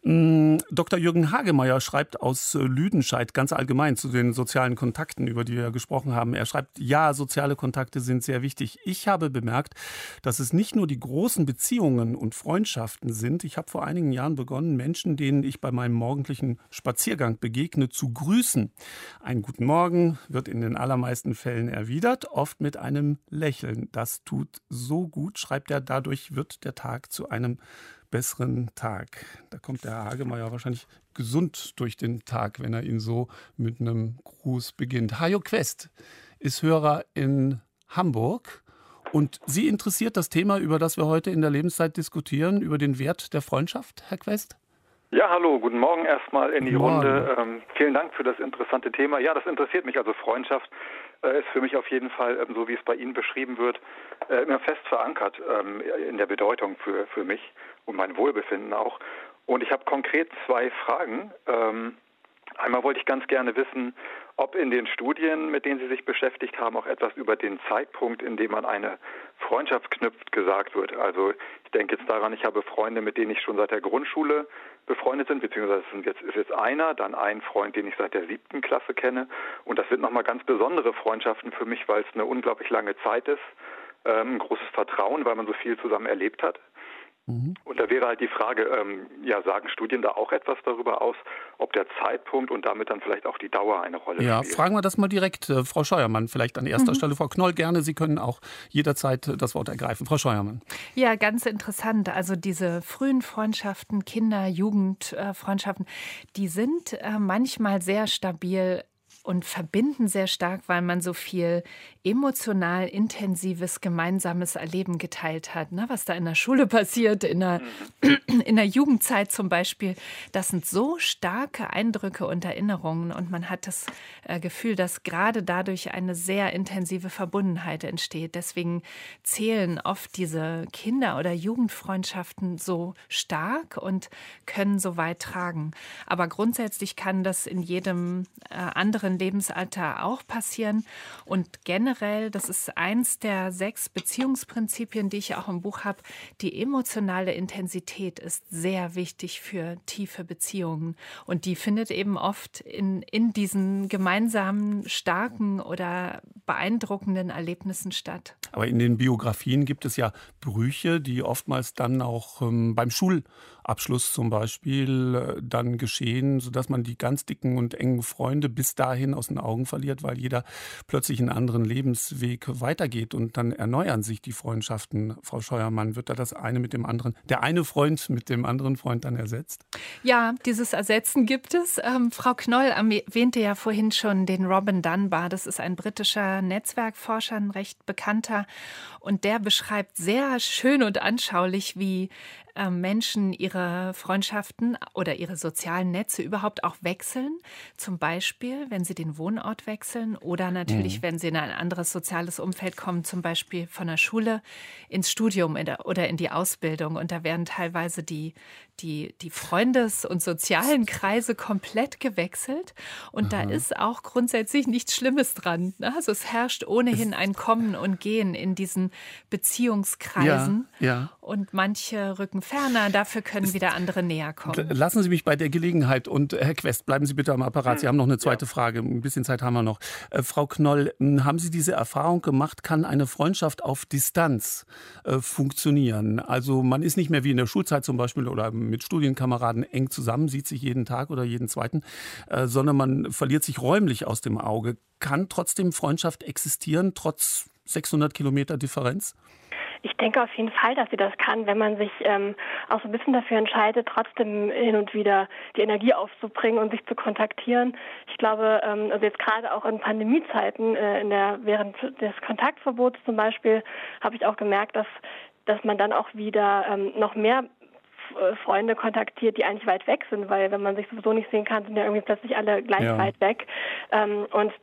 Doktor Jürgen Hagemeyer schreibt aus Lüdenscheid ganz allgemein zu den sozialen Kontakten, über die wir gesprochen haben. Er schreibt, ja, soziale Kontakte sind sehr wichtig. Ich habe bemerkt, dass es nicht nur die großen Beziehungen und Freundschaften sind. Ich habe vor einigen Jahren begonnen, Menschen, denen ich bei meinem morgendlichen Spaziergang begegne, zu grüßen. Einen guten Morgen wird in den allermeisten Fällen erwidert, oft mit einem Lächeln. Das tut so gut, schreibt er, dadurch wird der Tag zu einem besseren Tag. Da kommt der Herr Hagemeyer wahrscheinlich gesund durch den Tag, wenn er ihn so mit einem Gruß beginnt. Hajo Quest ist Hörer in Hamburg und Sie interessiert das Thema, über das wir heute in der Lebenszeit diskutieren, über den Wert der Freundschaft, Herr Quest? Ja, hallo, guten Morgen erstmal in die Guten Runde. Ähm, vielen Dank für das interessante Thema. Ja, das interessiert mich. Also Freundschaft äh, ist für mich auf jeden Fall, ähm, so wie es bei Ihnen beschrieben wird, äh, immer fest verankert ähm, in der Bedeutung für, für mich und mein Wohlbefinden auch. Und ich habe konkret zwei Fragen. Ähm, einmal wollte ich ganz gerne wissen, ob in den Studien, mit denen Sie sich beschäftigt haben, auch etwas über den Zeitpunkt, in dem man eine Freundschaft knüpft, gesagt wird. Also ich denke jetzt daran, ich habe Freunde, mit denen ich schon seit der Grundschule befreundet sind, beziehungsweise es sind jetzt, ist jetzt einer, dann ein Freund, den ich seit der siebten Klasse kenne. Und das sind nochmal ganz besondere Freundschaften für mich, weil es eine unglaublich lange Zeit ist, ähm, ein großes Vertrauen, weil man so viel zusammen erlebt hat. Mhm. Und da wäre halt die Frage, ähm, ja, sagen Studien da auch etwas darüber aus, ob der Zeitpunkt und damit dann vielleicht auch die Dauer eine Rolle ja, spielt? Ja, fragen wir das mal direkt. Äh, Frau Scheuermann, vielleicht an erster mhm. Stelle. Frau Knoll, gerne. Sie können auch jederzeit äh, das Wort ergreifen. Frau Scheuermann. Ja, ganz interessant. Also diese frühen Freundschaften, Kinder-, Jugendfreundschaften, äh, die sind äh, manchmal sehr stabil und verbinden sehr stark, weil man so viel emotional intensives, gemeinsames Erleben geteilt hat. Ne? Was da in der Schule passiert, in der, in der Jugendzeit zum Beispiel, das sind so starke Eindrücke und Erinnerungen und man hat das äh, Gefühl, dass gerade dadurch eine sehr intensive Verbundenheit entsteht. Deswegen zählen oft diese Kinder- oder Jugendfreundschaften so stark und können so weit tragen. Aber grundsätzlich kann das in jedem äh, anderen Lebensalter auch passieren. Und generell, das ist eins der sechs Beziehungsprinzipien, die ich auch im Buch habe, die emotionale Intensität ist sehr wichtig für tiefe Beziehungen. Und die findet eben oft in, in diesen gemeinsamen, starken oder beeindruckenden Erlebnissen statt. Aber in den Biografien gibt es ja Brüche, die oftmals dann auch ähm, beim Schulabschluss zum Beispiel äh, dann geschehen, sodass man die ganz dicken und engen Freunde bis dahin aus den Augen verliert, weil jeder plötzlich einen anderen Lebensweg weitergeht und dann erneuern sich die Freundschaften. Frau Scheuermann, wird da das eine mit dem anderen, der eine Freund mit dem anderen Freund dann ersetzt? Ja, dieses Ersetzen gibt es. Ähm, Frau Knoll erwähnte ja vorhin schon den Robin Dunbar. Das ist ein britischer Netzwerkforscher, ein recht bekannter. Und der beschreibt sehr schön und anschaulich, wie äh, Menschen ihre Freundschaften oder ihre sozialen Netze überhaupt auch wechseln. Zum Beispiel, wenn sie den Wohnort wechseln oder natürlich, mhm. wenn sie in ein anderes soziales Umfeld kommen, zum Beispiel von der Schule ins Studium in der, oder in die Ausbildung. Und da werden teilweise die, die, die Freundes- und sozialen Kreise komplett gewechselt. Und Aha. da ist auch grundsätzlich nichts Schlimmes dran. Ne? Also es herrscht ohnehin ein Kommen und Gehen in diesen Beziehungskreisen. Ja, ja. Und manche rücken ferner, dafür können wieder andere näher kommen. Lassen Sie mich bei der Gelegenheit und Herr Quest, bleiben Sie bitte am Apparat. Sie haben noch eine zweite ja. Frage. Ein bisschen Zeit haben wir noch. Äh, Frau Knoll, haben Sie diese Erfahrung gemacht, kann eine Freundschaft auf Distanz äh, funktionieren? Also man ist nicht mehr wie in der Schulzeit zum Beispiel oder mit Studienkameraden eng zusammen, sieht sich jeden Tag oder jeden zweiten, äh, sondern man verliert sich räumlich aus dem Auge. Kann trotzdem Freundschaft existieren, trotz sechshundert Kilometer Differenz? Ich denke auf jeden Fall, dass sie das kann, wenn man sich ähm, auch so ein bisschen dafür entscheidet, trotzdem hin und wieder die Energie aufzubringen und sich zu kontaktieren. Ich glaube, ähm, also jetzt gerade auch in Pandemiezeiten, äh, in der während des Kontaktverbots zum Beispiel, habe ich auch gemerkt, dass dass man dann auch wieder ähm, noch mehr Freunde kontaktiert, die eigentlich weit weg sind, weil wenn man sich sowieso nicht sehen kann, sind ja irgendwie plötzlich alle gleich ja. weit weg. Ähm, und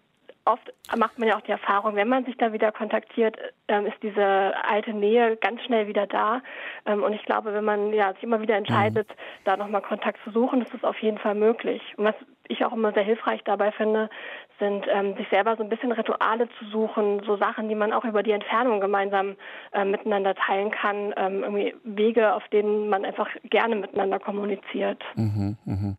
oft macht man ja auch die Erfahrung, wenn man sich da wieder kontaktiert, ähm, ist diese alte Nähe ganz schnell wieder da. Ähm, und ich glaube, wenn man ja sich immer wieder entscheidet, mhm. da nochmal Kontakt zu suchen, ist das auf jeden Fall möglich. Und was ich auch immer sehr hilfreich dabei finde, sind ähm, sich selber so ein bisschen Rituale zu suchen, so Sachen, die man auch über die Entfernung gemeinsam äh, miteinander teilen kann, ähm, irgendwie Wege, auf denen man einfach gerne miteinander kommuniziert. Mhm, mh.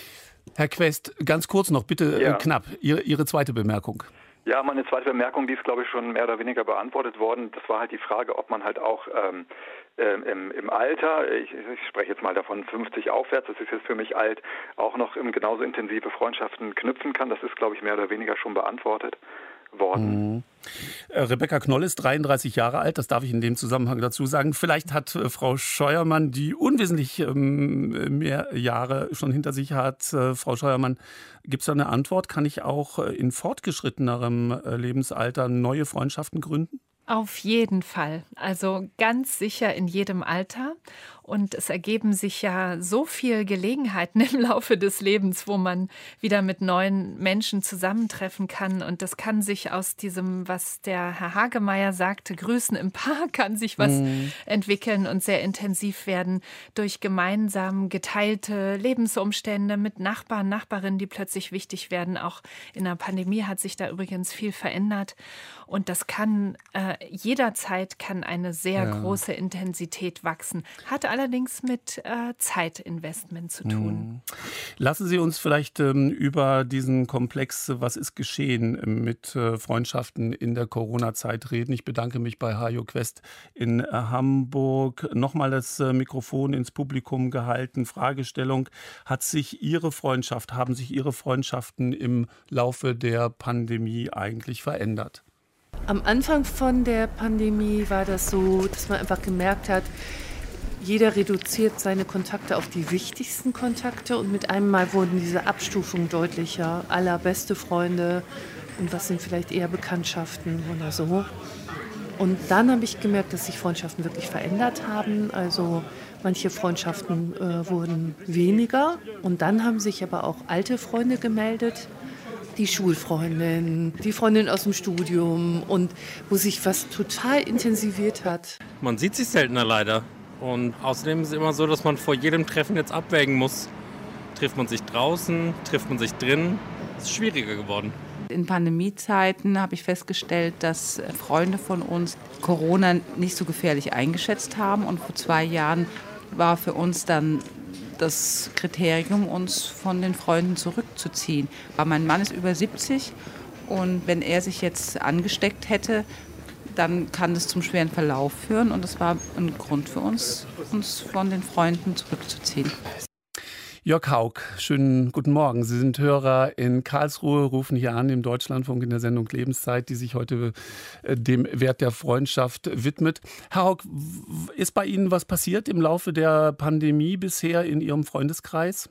Herr Quest, ganz kurz noch, bitte ja. äh, knapp, Ihre, Ihre zweite Bemerkung. Ja, meine zweite Bemerkung, die ist, glaube ich, schon mehr oder weniger beantwortet worden. Das war halt die Frage, ob man halt auch ähm, ähm, im, im Alter, ich, ich spreche jetzt mal davon fünfzig aufwärts, das ist jetzt für mich alt, auch noch ähm, genauso intensive Freundschaften knüpfen kann. Das ist, glaube ich, mehr oder weniger schon beantwortet worden. Mhm. Rebecca Knoll ist dreiunddreißig Jahre alt, das darf ich in dem Zusammenhang dazu sagen. Vielleicht hat äh, Frau Scheuermann, die unwesentlich ähm, mehr Jahre schon hinter sich hat, äh, Frau Scheuermann, gibt es da eine Antwort? Kann ich auch äh, in fortgeschrittenerem äh, Lebensalter neue Freundschaften gründen? Auf jeden Fall. Also ganz sicher in jedem Alter. Und es ergeben sich ja so viele Gelegenheiten im Laufe des Lebens, wo man wieder mit neuen Menschen zusammentreffen kann. Und das kann sich aus diesem, was der Herr Hagemeyer sagte, Grüßen im Park, kann sich was mm. entwickeln und sehr intensiv werden durch gemeinsam geteilte Lebensumstände mit Nachbarn, Nachbarinnen, die plötzlich wichtig werden. Auch in der Pandemie hat sich da übrigens viel verändert. Und das kann äh, jederzeit kann eine sehr ja. große Intensität wachsen. Hat allerdings mit äh, Zeitinvestment zu tun. Lassen Sie uns vielleicht ähm, über diesen Komplex, was ist geschehen, mit äh, Freundschaften in der Corona-Zeit reden. Ich bedanke mich bei Hajo Quest in äh, Hamburg. Nochmal das äh, Mikrofon ins Publikum gehalten. Fragestellung: Hat sich Ihre Freundschaft, haben sich Ihre Freundschaften im Laufe der Pandemie eigentlich verändert? Am Anfang von der Pandemie war das so, dass man einfach gemerkt hat, jeder reduziert seine Kontakte auf die wichtigsten Kontakte und mit einem Mal wurden diese Abstufungen deutlicher. Allerbeste Freunde und was sind vielleicht eher Bekanntschaften oder so. Und dann habe ich gemerkt, dass sich Freundschaften wirklich verändert haben. Also manche Freundschaften äh, wurden weniger und dann haben sich aber auch alte Freunde gemeldet. Die Schulfreundin, die Freundin aus dem Studium und wo sich was total intensiviert hat. Man sieht sich seltener leider. Und außerdem ist es immer so, dass man vor jedem Treffen jetzt abwägen muss. Trifft man sich draußen, trifft man sich drin? Es ist schwieriger geworden. In Pandemiezeiten habe ich festgestellt, dass Freunde von uns Corona nicht so gefährlich eingeschätzt haben. Und vor zwei Jahren war für uns dann das Kriterium, uns von den Freunden zurückzuziehen. Aber mein Mann ist über siebzig und wenn er sich jetzt angesteckt hätte, dann kann das zum schweren Verlauf führen. Und das war ein Grund für uns, uns von den Freunden zurückzuziehen. Jörg Haug, schönen guten Morgen. Sie sind Hörer in Karlsruhe, rufen hier an im Deutschlandfunk in der Sendung Lebenszeit, die sich heute dem Wert der Freundschaft widmet. Herr Haug, ist bei Ihnen was passiert im Laufe der Pandemie bisher in Ihrem Freundeskreis?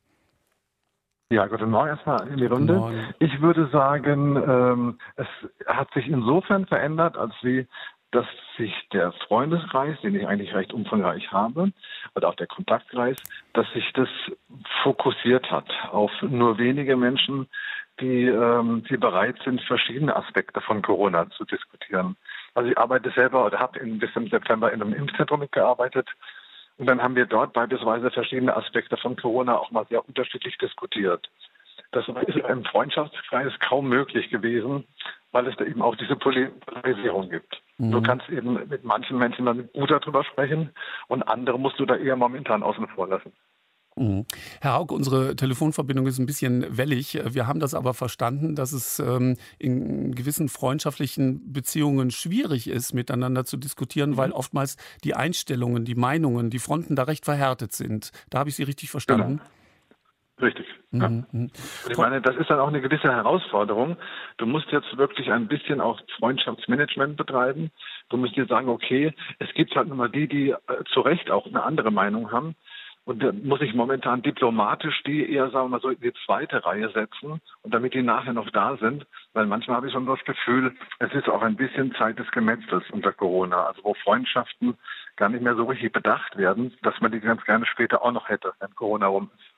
Ja, guten Morgen erstmal in die Runde. Ich würde sagen, ähm, es hat sich insofern verändert, als Sie dass sich der Freundeskreis, den ich eigentlich recht umfangreich habe, oder auch der Kontaktkreis, dass sich das fokussiert hat auf nur wenige Menschen, die, ähm, die bereit sind, verschiedene Aspekte von Corona zu diskutieren. Also ich arbeite selber oder habe bis im September in einem Impfzentrum mitgearbeitet und dann haben wir dort beispielsweise verschiedene Aspekte von Corona auch mal sehr unterschiedlich diskutiert. Das ist im Freundschaftskreis kaum möglich gewesen, weil es da eben auch diese Polarisierung gibt. Mhm. Du kannst eben mit manchen Menschen dann gut darüber sprechen und andere musst du da eher momentan außen vor lassen. Mhm. Herr Haug, unsere Telefonverbindung ist ein bisschen wellig. Wir haben das aber verstanden, dass es ähm, in gewissen freundschaftlichen Beziehungen schwierig ist, miteinander zu diskutieren, mhm. weil oftmals die Einstellungen, die Meinungen, die Fronten da recht verhärtet sind. Da habe ich Sie richtig verstanden? Genau. Richtig. Ja. Mhm. Ich meine, das ist dann auch eine gewisse Herausforderung. Du musst jetzt wirklich ein bisschen auch Freundschaftsmanagement betreiben. Du musst dir sagen, okay, es gibt halt nur mal die, die äh, zu Recht auch eine andere Meinung haben. Und da muss ich momentan diplomatisch die eher, sagen wir mal so, in die zweite Reihe setzen. Und damit die nachher noch da sind. Weil manchmal habe ich schon das Gefühl, es ist auch ein bisschen Zeit des Gemetzels unter Corona. Also wo Freundschaften gar nicht mehr so richtig bedacht werden, dass man die ganz gerne später auch noch hätte, wenn Corona rum ist.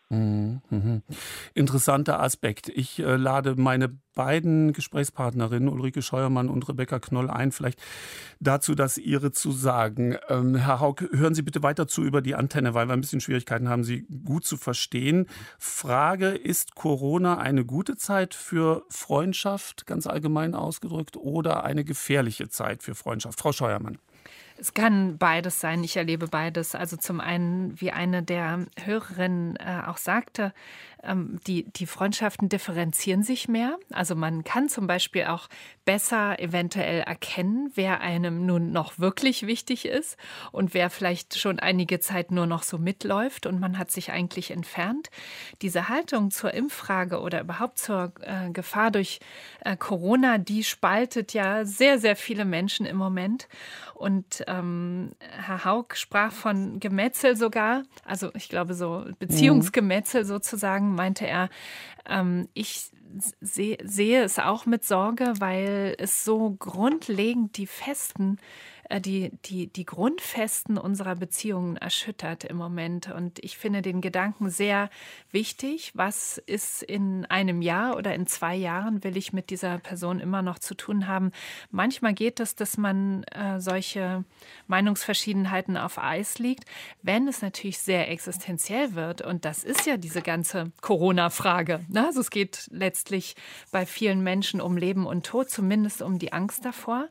Mhm, mhm. Interessanter Aspekt. Ich äh, lade meine beiden Gesprächspartnerinnen, Ulrike Scheuermann und Rebecca Knoll, ein, vielleicht dazu das Ihre zu sagen. Ähm, Herr Haug, hören Sie bitte weiter zu über die Antenne, weil wir ein bisschen Schwierigkeiten haben, Sie gut zu verstehen. Frage, ist Corona eine gute Zeit für Freundschaft, ganz allgemein ausgedrückt, oder eine gefährliche Zeit für Freundschaft? Frau Scheuermann. Es kann beides sein. Ich erlebe beides. Also zum einen, wie eine der Hörerinnen äh, auch sagte, ähm, die, die Freundschaften differenzieren sich mehr. Also man kann zum Beispiel auch besser eventuell erkennen, wer einem nun noch wirklich wichtig ist und wer vielleicht schon einige Zeit nur noch so mitläuft und man hat sich eigentlich entfernt. Diese Haltung zur Impffrage oder überhaupt zur äh, Gefahr durch äh, Corona, die spaltet ja sehr, sehr viele Menschen im Moment. Und ähm, Herr Haug sprach von Gemetzel sogar, also ich glaube so Beziehungsgemetzel sozusagen, meinte er. Ähm, ich seh, sehe es auch mit Sorge, weil es so grundlegend die festen Die, die, die Grundfesten unserer Beziehungen erschüttert im Moment. Und ich finde den Gedanken sehr wichtig. Was ist in einem Jahr oder in zwei Jahren, will ich mit dieser Person immer noch zu tun haben? Manchmal geht es, dass man äh, solche Meinungsverschiedenheiten auf Eis legt, wenn es natürlich sehr existenziell wird. Und das ist ja diese ganze Corona-Frage. Ne? Also es geht letztlich bei vielen Menschen um Leben und Tod, zumindest um die Angst davor.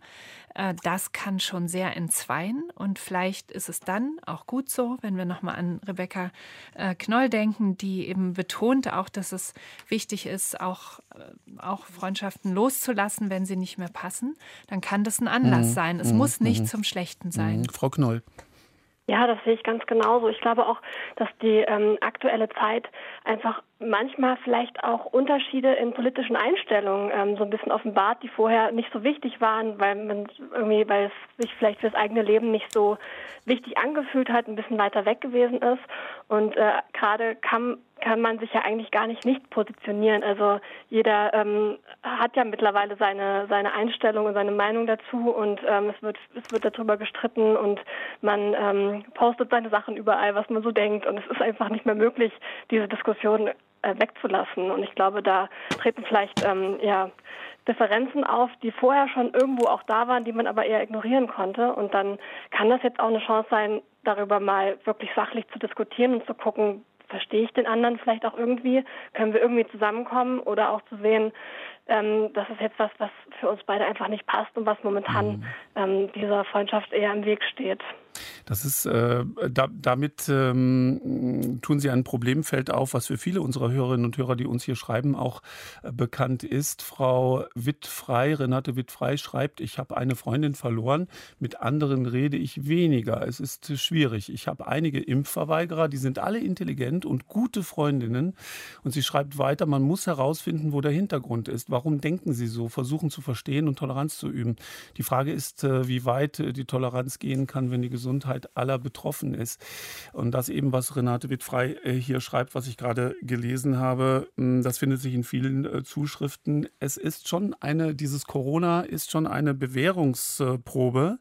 Das kann schon sehr entzweien und vielleicht ist es dann auch gut so, wenn wir nochmal an Rebecca Knoll denken, die eben betont auch, dass es wichtig ist, auch, auch Freundschaften loszulassen, wenn sie nicht mehr passen. Dann kann das ein Anlass Mhm. sein. Es Mhm. muss nicht Mhm. zum Schlechten sein. Mhm. Frau Knoll. Ja, das sehe ich ganz genauso. Ich glaube auch, dass die ähm, aktuelle Zeit einfach manchmal vielleicht auch Unterschiede in politischen Einstellungen ähm, so ein bisschen offenbart, die vorher nicht so wichtig waren, weil man irgendwie, weil es sich vielleicht für das eigene Leben nicht so wichtig angefühlt hat, ein bisschen weiter weg gewesen ist. Und äh, gerade kann kann man sich ja eigentlich gar nicht nicht positionieren. Also jeder ähm, hat ja mittlerweile seine seine Einstellung und seine Meinung dazu und ähm, es wird es wird darüber gestritten und man ähm, postet seine Sachen überall, was man so denkt und es ist einfach nicht mehr möglich, diese Diskussion äh, wegzulassen. Und ich glaube, da treten vielleicht ähm, ja Differenzen auf, die vorher schon irgendwo auch da waren, die man aber eher ignorieren konnte. Und dann kann das jetzt auch eine Chance sein, darüber mal wirklich sachlich zu diskutieren und zu gucken, verstehe ich den anderen vielleicht auch irgendwie? Können wir irgendwie zusammenkommen? Oder auch zu sehen, ähm, das ist jetzt was, was für uns beide einfach nicht passt und was momentan mhm. ähm, dieser Freundschaft eher im Weg steht. Das ist, äh, da, damit ähm, tun Sie ein Problemfeld auf, was für viele unserer Hörerinnen und Hörer, die uns hier schreiben, auch äh, bekannt ist. Frau Wittfrei, Renate Wittfrei schreibt, ich habe eine Freundin verloren, mit anderen rede ich weniger. Es ist schwierig. Ich habe einige Impfverweigerer, die sind alle intelligent und gute Freundinnen. Und sie schreibt weiter, man muss herausfinden, wo der Hintergrund ist. Warum denken sie so? Versuchen zu verstehen und Toleranz zu üben. Die Frage ist, äh, wie weit äh, die Toleranz gehen kann, wenn die Gesundheit aller betroffen ist. Und das eben, was Renate Wittfrei hier schreibt, was ich gerade gelesen habe, das findet sich in vielen Zuschriften. Es ist schon eine, dieses Corona ist schon eine Bewährungsprobe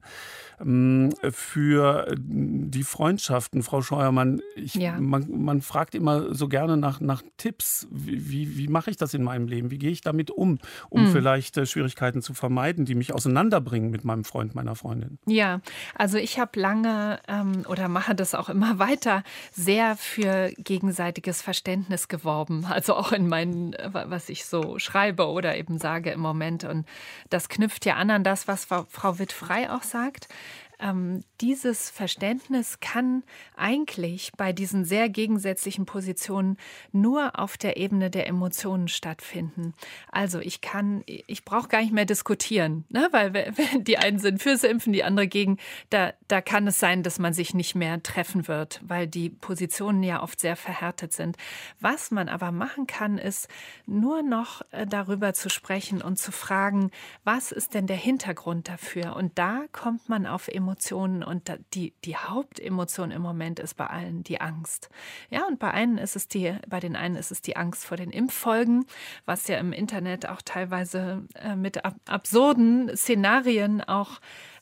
für die Freundschaften. Frau Scheuermann, ich, ja. man, man fragt immer so gerne nach, nach Tipps. Wie, wie, wie mache ich das in meinem Leben? Wie gehe ich damit um, um mhm. vielleicht Schwierigkeiten zu vermeiden, die mich auseinanderbringen mit meinem Freund, meiner Freundin? Ja, also ich habe lange ähm, oder mache das auch immer weiter, sehr für gegenseitiges Verständnis geworben. Also auch in meinen, was ich so schreibe oder eben sage im Moment. Und das knüpft ja an an das, was Frau Wittfrei auch sagt. Ähm, dieses Verständnis kann eigentlich bei diesen sehr gegensätzlichen Positionen nur auf der Ebene der Emotionen stattfinden. Also ich kann, ich brauche gar nicht mehr diskutieren, ne? Weil wenn die einen sind fürs Impfen, die andere gegen, da, da kann es sein, dass man sich nicht mehr treffen wird, weil die Positionen ja oft sehr verhärtet sind. Was man aber machen kann, ist nur noch darüber zu sprechen und zu fragen, was ist denn der Hintergrund dafür? Und da kommt man auf Emotionen. Emotionen und die, die Hauptemotion im Moment ist bei allen die Angst. Ja, und bei einen ist es die, bei den einen ist es die Angst vor den Impffolgen, was ja im Internet auch teilweise äh, mit ab- absurden Szenarien auch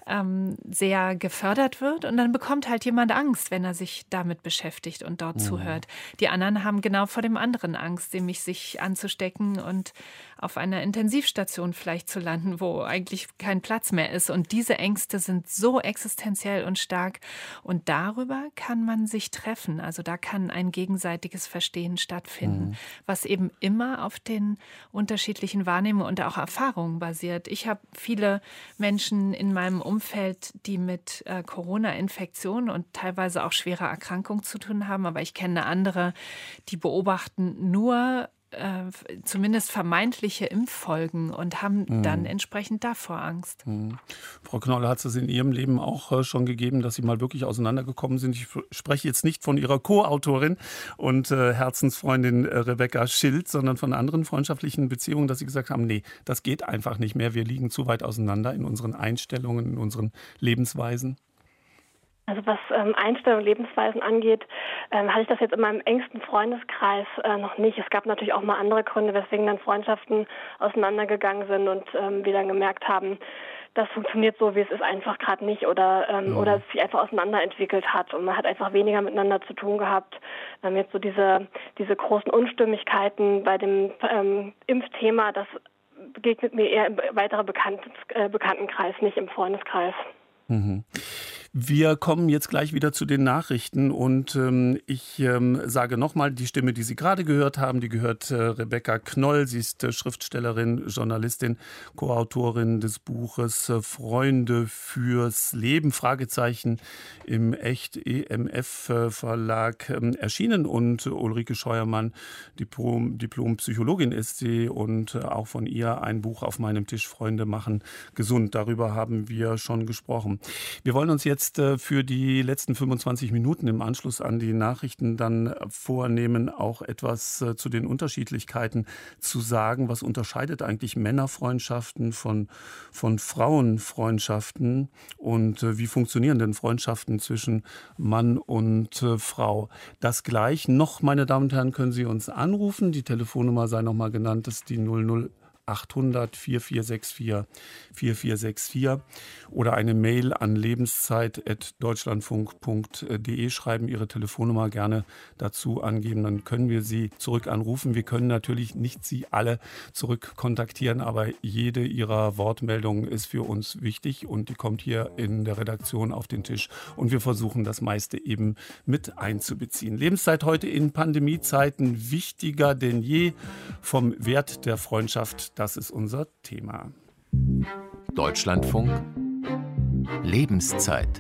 ähm, sehr gefördert wird. Und dann bekommt halt jemand Angst, wenn er sich damit beschäftigt und dort mhm. zuhört. Die anderen haben genau vor dem anderen Angst, nämlich sich anzustecken und auf einer Intensivstation vielleicht zu landen, wo eigentlich kein Platz mehr ist. Und diese Ängste sind so existenziell und stark. Und darüber kann man sich treffen. Also da kann ein gegenseitiges Verstehen stattfinden, mhm. was eben immer auf den unterschiedlichen Wahrnehmungen und auch Erfahrungen basiert. Ich habe viele Menschen in meinem Umfeld, die mit äh, Corona-Infektionen und teilweise auch schwerer Erkrankung zu tun haben. Aber ich kenne andere, die beobachten nur Äh, zumindest vermeintliche Impffolgen und haben mhm. dann entsprechend davor Angst. Mhm. Frau Knoll, hat es in Ihrem Leben auch äh, schon gegeben, dass Sie mal wirklich auseinandergekommen sind? Ich spreche jetzt nicht von Ihrer Co-Autorin und äh, Herzensfreundin äh, Rebecca Schild, sondern von anderen freundschaftlichen Beziehungen, dass Sie gesagt haben, nee, das geht einfach nicht mehr. Wir liegen zu weit auseinander in unseren Einstellungen, in unseren Lebensweisen. Also was ähm, Einstellungen und Lebensweisen angeht, ähm, hatte ich das jetzt in meinem engsten Freundeskreis äh, noch nicht. Es gab natürlich auch mal andere Gründe, weswegen dann Freundschaften auseinandergegangen sind und ähm, wir dann gemerkt haben, das funktioniert so, wie es ist, einfach gerade nicht oder ähm, mhm. oder es sich einfach auseinanderentwickelt hat und man hat einfach weniger miteinander zu tun gehabt. Ähm, jetzt so diese diese großen Unstimmigkeiten bei dem ähm, Impfthema, das begegnet mir eher im weiteren Bekannt, äh, Bekanntenkreis, nicht im Freundeskreis. Mhm. Wir kommen jetzt gleich wieder zu den Nachrichten und ähm, ich ähm, sage nochmal, die Stimme, die Sie gerade gehört haben, die gehört äh, Rebecca Knoll. Sie ist äh, Schriftstellerin, Journalistin, Co-Autorin des Buches äh, Freunde fürs Leben, Fragezeichen, im Echt-E M F-Verlag äh, erschienen. Und äh, Ulrike Scheuermann, Diplom, Diplom-Psychologin ist sie und äh, auch von ihr ein Buch auf meinem Tisch, Freunde machen gesund. Darüber haben wir schon gesprochen. Wir wollen uns jetzt für die letzten fünfundzwanzig Minuten im Anschluss an die Nachrichten dann vornehmen, auch etwas zu den Unterschiedlichkeiten zu sagen. Was unterscheidet eigentlich Männerfreundschaften von, von Frauenfreundschaften und wie funktionieren denn Freundschaften zwischen Mann und Frau? Das gleich noch, meine Damen und Herren, können Sie uns anrufen. Die Telefonnummer sei nochmal genannt, das ist die null null achthundert vierundvierzig sechsundvierzig vierundvierzig oder eine Mail an lebenszeit at deutschlandfunk punkt de schreiben, Ihre Telefonnummer gerne dazu angeben, dann können wir Sie zurück anrufen. Wir können natürlich nicht Sie alle zurück kontaktieren, aber jede Ihrer Wortmeldungen ist für uns wichtig und die kommt hier in der Redaktion auf den Tisch und wir versuchen das meiste eben mit einzubeziehen. Lebenszeit heute in Pandemiezeiten wichtiger denn je, vom Wert der Freundschaft. Das ist unser Thema. Deutschlandfunk Lebenszeit.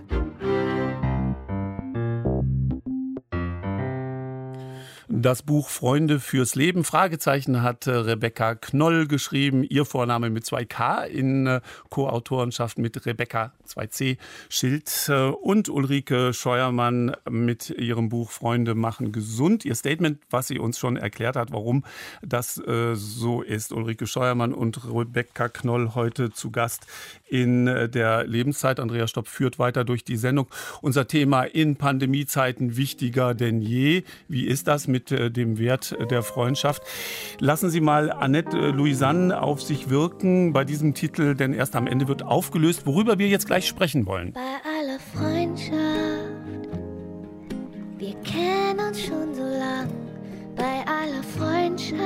Das Buch Freunde fürs Leben, Fragezeichen, hat Rebecca Knoll geschrieben. Ihr Vorname mit zwei K in Co-Autorenschaft mit Rebecca zwei C Schild und Ulrike Scheuermann mit ihrem Buch Freunde machen gesund. Ihr Statement, was sie uns schon erklärt hat, warum das äh, so ist. Ulrike Scheuermann und Rebecca Knoll heute zu Gast in der Lebenszeit. Andrea Stopp führt weiter durch die Sendung. Unser Thema in Pandemiezeiten wichtiger denn je. Wie ist das mit dem Wert der Freundschaft? Lassen Sie mal Annette Louisanne auf sich wirken bei diesem Titel, denn erst am Ende wird aufgelöst, worüber wir jetzt gleich sprechen wollen. Bei aller Freundschaft, wir kennen uns schon so lang. Bei aller Freundschaft,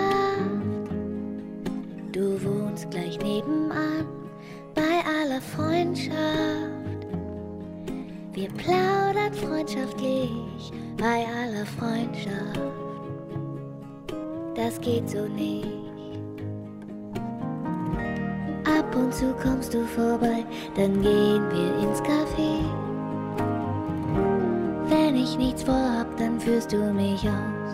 du wohnst gleich nebenan. Bei aller Freundschaft, wir plaudern freundschaftlich. Bei aller Freundschaft, das geht so nicht. Ab und zu kommst du vorbei, dann gehen wir ins Café. Wenn ich nichts vorhab, dann führst du mich aus.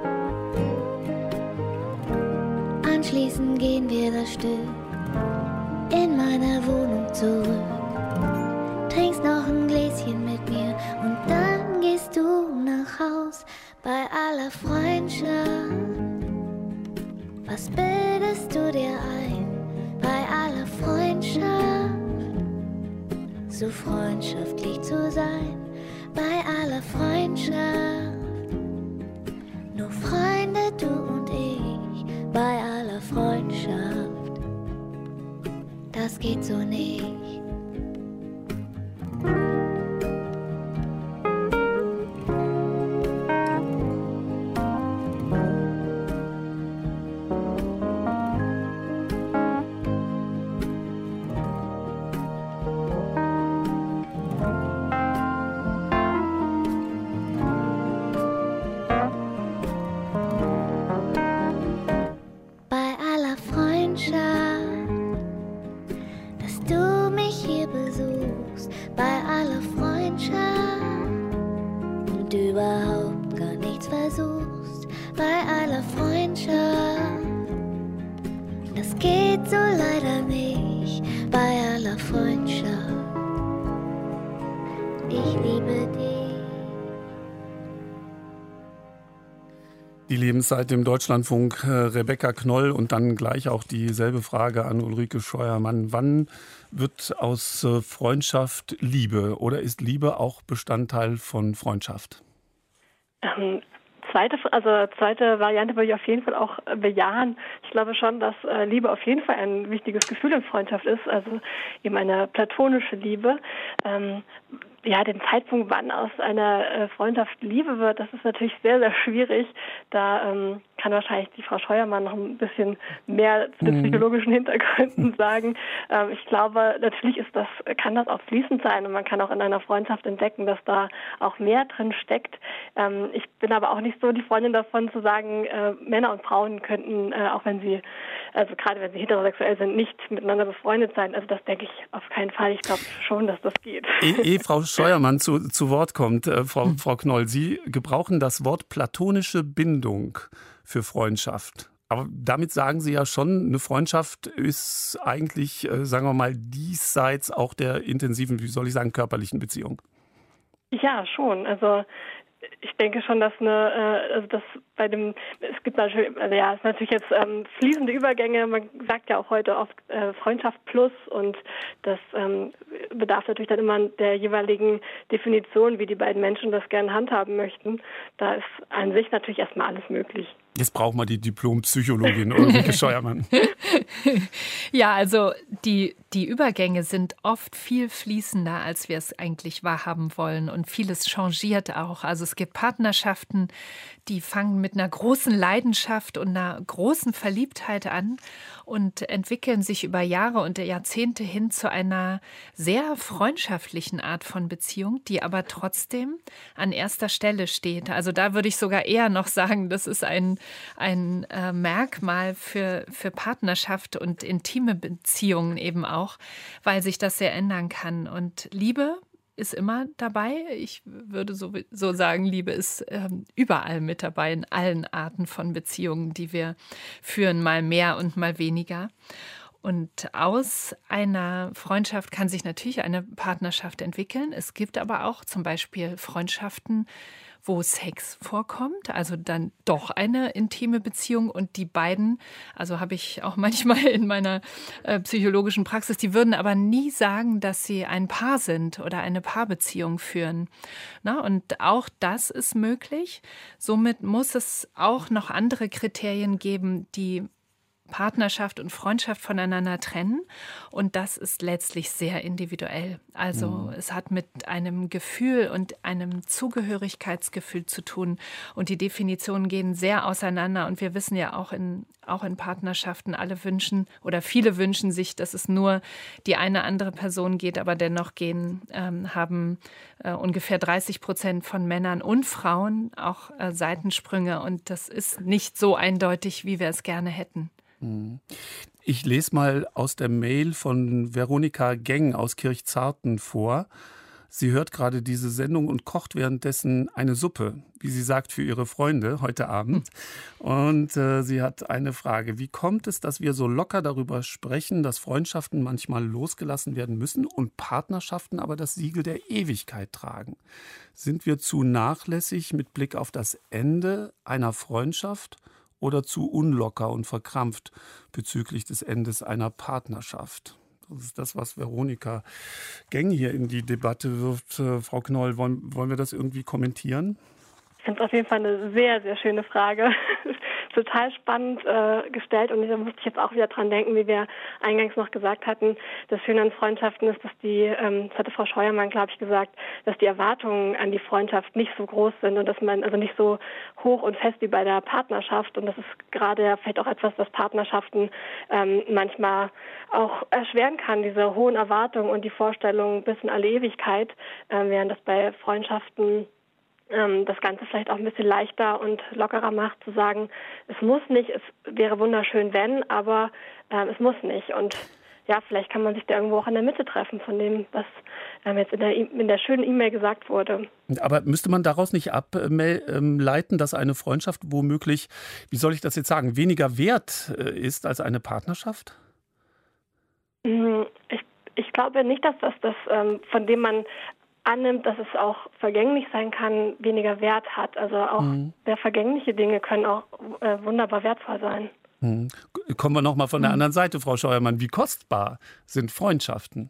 Anschließend gehen wir das Stück in meiner Wohnung zurück. Trinkst noch ein Gläschen mit mir und dann gehst du nach Haus. Bei aller Freundschaft, was bildest du dir ein? Bei aller Freundschaft, so freundschaftlich zu sein. Bei aller Freundschaft, nur Freunde, du und ich. Bei aller Freundschaft, das geht so nicht. ich liebe dich. Die Lebenszeit im Deutschlandfunk, äh, Rebecca Knoll, und dann gleich auch dieselbe Frage an Ulrike Scheuermann. Wann wird aus äh, Freundschaft Liebe, oder ist Liebe auch Bestandteil von Freundschaft? Ähm, zweite, also zweite Variante würde ich auf jeden Fall auch äh, bejahen. Ich glaube schon, dass äh, Liebe auf jeden Fall ein wichtiges Gefühl in Freundschaft ist, also eben eine platonische Liebe. Ähm, Ja, den Zeitpunkt, wann aus einer äh, Freundschaft Liebe wird, das ist natürlich sehr, sehr schwierig. Da ähm, kann wahrscheinlich die Frau Scheuermann noch ein bisschen mehr zu den psychologischen Hintergründen sagen. Ähm, ich glaube, natürlich ist das, kann das auch fließend sein und man kann auch in einer Freundschaft entdecken, dass da auch mehr drin steckt. Ähm, ich bin aber auch nicht so die Freundin davon zu sagen, äh, Männer und Frauen könnten, äh, auch wenn sie, also gerade wenn sie heterosexuell sind, nicht miteinander befreundet sein. Also das denke ich auf keinen Fall. Ich glaube schon, dass das geht. Ehe e, Frau Scheuermann zu, zu Wort kommt, äh, Frau, Frau Knoll, Sie gebrauchen das Wort platonische Bindung für Freundschaft. Aber damit sagen Sie ja schon, eine Freundschaft ist eigentlich, äh, sagen wir mal, diesseits auch der intensiven, wie soll ich sagen, körperlichen Beziehung. Ja, schon. Also ich denke schon, dass eine, äh, also das bei dem, es gibt natürlich, also ja, es ist natürlich jetzt ähm, fließende Übergänge. Man sagt ja auch heute oft äh, Freundschaft plus, und das ähm, bedarf natürlich dann immer der jeweiligen Definition, wie die beiden Menschen das gerne handhaben möchten. Da ist an sich natürlich erstmal alles möglich. Jetzt brauchen wir die Diplompsychologin Ulrike Scheuermann. Ja, also die, die Übergänge sind oft viel fließender, als wir es eigentlich wahrhaben wollen. Und vieles changiert auch. Also es gibt Partnerschaften, die fangen mit einer großen Leidenschaft und einer großen Verliebtheit an und entwickeln sich über Jahre und Jahrzehnte hin zu einer sehr freundschaftlichen Art von Beziehung, die aber trotzdem an erster Stelle steht. Also da würde ich sogar eher noch sagen, das ist ein ein äh, Merkmal für, für Partnerschaft und intime Beziehungen eben auch, weil sich das sehr ändern kann. Und Liebe ist immer dabei. Ich würde so, so sagen, Liebe ist ähm, überall mit dabei, in allen Arten von Beziehungen, die wir führen, mal mehr und mal weniger. Und aus einer Freundschaft kann sich natürlich eine Partnerschaft entwickeln. Es gibt aber auch zum Beispiel Freundschaften, wo Sex vorkommt, also dann doch eine intime Beziehung, und die beiden, also habe ich auch manchmal in meiner äh, psychologischen Praxis, die würden aber nie sagen, dass sie ein Paar sind oder eine Paarbeziehung führen. Na, und auch das ist möglich. Somit muss es auch noch andere Kriterien geben, die Partnerschaft und Freundschaft voneinander trennen, und das ist letztlich sehr individuell. Also mhm. es hat mit einem Gefühl und einem Zugehörigkeitsgefühl zu tun, und die Definitionen gehen sehr auseinander, und wir wissen ja auch in, auch in Partnerschaften, alle wünschen oder viele wünschen sich, dass es nur die eine andere Person geht, aber dennoch gehen, ähm, haben äh, ungefähr dreißig Prozent von Männern und Frauen auch äh, Seitensprünge, und das ist nicht so eindeutig, wie wir es gerne hätten. Ich lese mal aus der Mail von Veronika Geng aus Kirchzarten vor. Sie hört gerade diese Sendung und kocht währenddessen eine Suppe, wie sie sagt, für ihre Freunde heute Abend. Und äh, sie hat eine Frage. Wie kommt es, dass wir so locker darüber sprechen, dass Freundschaften manchmal losgelassen werden müssen und Partnerschaften aber das Siegel der Ewigkeit tragen? Sind wir zu nachlässig mit Blick auf das Ende einer Freundschaft oder zu unlocker und verkrampft bezüglich des Endes einer Partnerschaft? Das ist das, was Veronika Geng hier in die Debatte wirft. Äh, Frau Knoll, wollen, wollen wir das irgendwie kommentieren? Ich finde es auf jeden Fall eine sehr, sehr schöne Frage. Total spannend äh, gestellt, und da musste ich jetzt auch wieder dran denken, wie wir eingangs noch gesagt hatten. Das Schöne an Freundschaften ist, dass die, ähm, das hatte Frau Scheuermann, glaube ich, gesagt, dass die Erwartungen an die Freundschaft nicht so groß sind und dass man also nicht so hoch und fest wie bei der Partnerschaft, und das ist gerade ja vielleicht auch etwas, was Partnerschaften ähm, manchmal auch erschweren kann, diese hohen Erwartungen und die Vorstellungen bis in alle Ewigkeit, äh, während das bei Freundschaften das Ganze vielleicht auch ein bisschen leichter und lockerer macht, zu sagen, es muss nicht, es wäre wunderschön, wenn, aber äh, es muss nicht. Und ja, vielleicht kann man sich da irgendwo auch in der Mitte treffen von dem, was ähm, jetzt in der, in der schönen E-Mail gesagt wurde. Aber müsste man daraus nicht ableiten, dass eine Freundschaft womöglich, wie soll ich das jetzt sagen, weniger wert ist als eine Partnerschaft? Ich, ich glaube nicht, dass das, das ähm, von dem man annimmt, dass es auch vergänglich sein kann, weniger Wert hat. Also auch mhm. sehr vergängliche Dinge können auch äh, wunderbar wertvoll sein. Mhm. Kommen wir nochmal von der anderen Seite, Frau Scheuermann. Wie kostbar sind Freundschaften?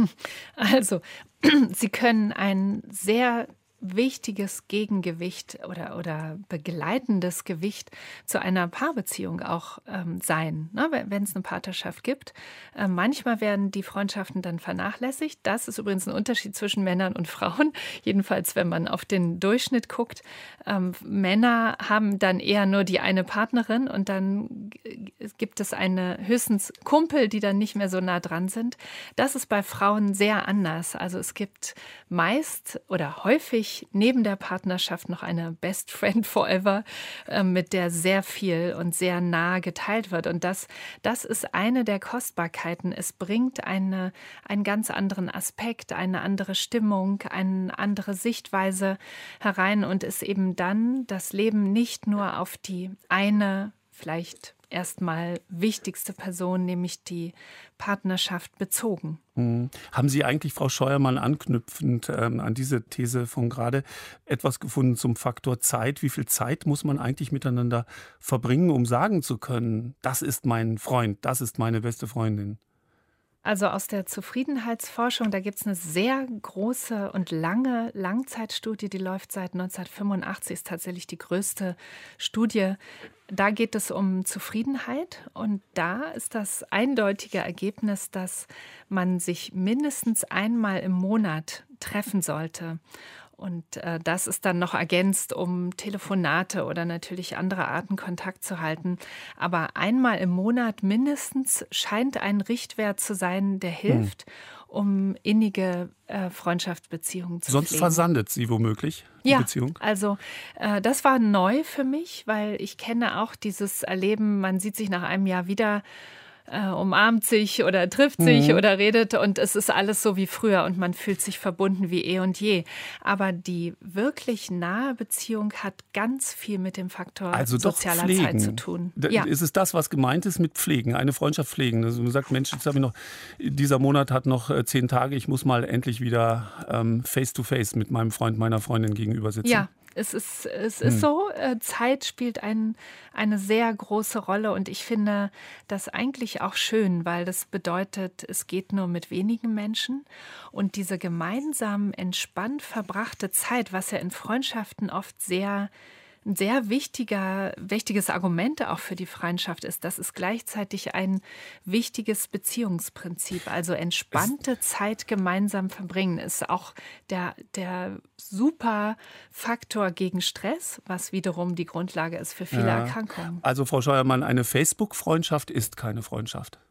Also, sie können ein sehr wichtiges Gegengewicht oder, oder begleitendes Gewicht zu einer Paarbeziehung auch ähm, sein, ne? Wenn es eine Partnerschaft gibt. Äh, manchmal werden die Freundschaften dann vernachlässigt. Das ist übrigens ein Unterschied zwischen Männern und Frauen. Jedenfalls, wenn man auf den Durchschnitt guckt. Ähm, Männer haben dann eher nur die eine Partnerin und dann gibt es eine höchstens Kumpel, die dann nicht mehr so nah dran sind. Das ist bei Frauen sehr anders. Also es gibt meist oder häufig neben der Partnerschaft noch eine Best Friend Forever, äh, mit der sehr viel und sehr nah geteilt wird. Und das, das ist eine der Kostbarkeiten. Es bringt eine, einen ganz anderen Aspekt, eine andere Stimmung, eine andere Sichtweise herein und ist eben dann das Leben nicht nur auf die eine, vielleicht erstmal wichtigste Person, nämlich die Partnerschaft, bezogen. Hm. Haben Sie eigentlich, Frau Scheuermann, anknüpfend ähm, an diese These von gerade etwas gefunden zum Faktor Zeit? Wie viel Zeit muss man eigentlich miteinander verbringen, um sagen zu können, das ist mein Freund, das ist meine beste Freundin? Also aus der Zufriedenheitsforschung, da gibt es eine sehr große und lange Langzeitstudie, die läuft seit neunzehnhundertfünfundachtzig, ist tatsächlich die größte Studie. Da geht es um Zufriedenheit und da ist das eindeutige Ergebnis, dass man sich mindestens einmal im Monat treffen sollte. Und äh, das ist dann noch ergänzt, um Telefonate oder natürlich andere Arten Kontakt zu halten. Aber einmal im Monat mindestens scheint ein Richtwert zu sein, der hilft, hm. um innige äh, Freundschaftsbeziehungen zu Sonst pflegen. versandet sie womöglich, die ja, Beziehung? Also äh, das war neu für mich, weil ich kenne auch dieses Erleben, man sieht sich nach einem Jahr wieder, Äh, umarmt sich oder trifft sich mhm. oder redet und es ist alles so wie früher und man fühlt sich verbunden wie eh und je. Aber die wirklich nahe Beziehung hat ganz viel mit dem Faktor also sozialer pflegen. Zeit zu tun. D- ja. Ist es das, was gemeint ist mit Pflegen, eine Freundschaft pflegen? Also man sagt, Mensch, jetzt habe ich noch, dieser Monat hat noch äh, zehn Tage, ich muss mal endlich wieder ähm, face to face mit meinem Freund, meiner Freundin gegenüber sitzen. Ja. Es ist, es ist hm. so, äh, Zeit spielt ein, eine sehr große Rolle und ich finde das eigentlich auch schön, weil das bedeutet, es geht nur mit wenigen Menschen und diese gemeinsam entspannt verbrachte Zeit, was ja in Freundschaften oft sehr ein sehr wichtiger, wichtiges Argument auch für die Freundschaft ist. Das ist gleichzeitig ein wichtiges Beziehungsprinzip. Also entspannte es Zeit gemeinsam verbringen ist auch der, der super Faktor gegen Stress, was wiederum die Grundlage ist für viele ja. Erkrankungen. Also Frau Scheuermann, eine Facebook-Freundschaft ist keine Freundschaft.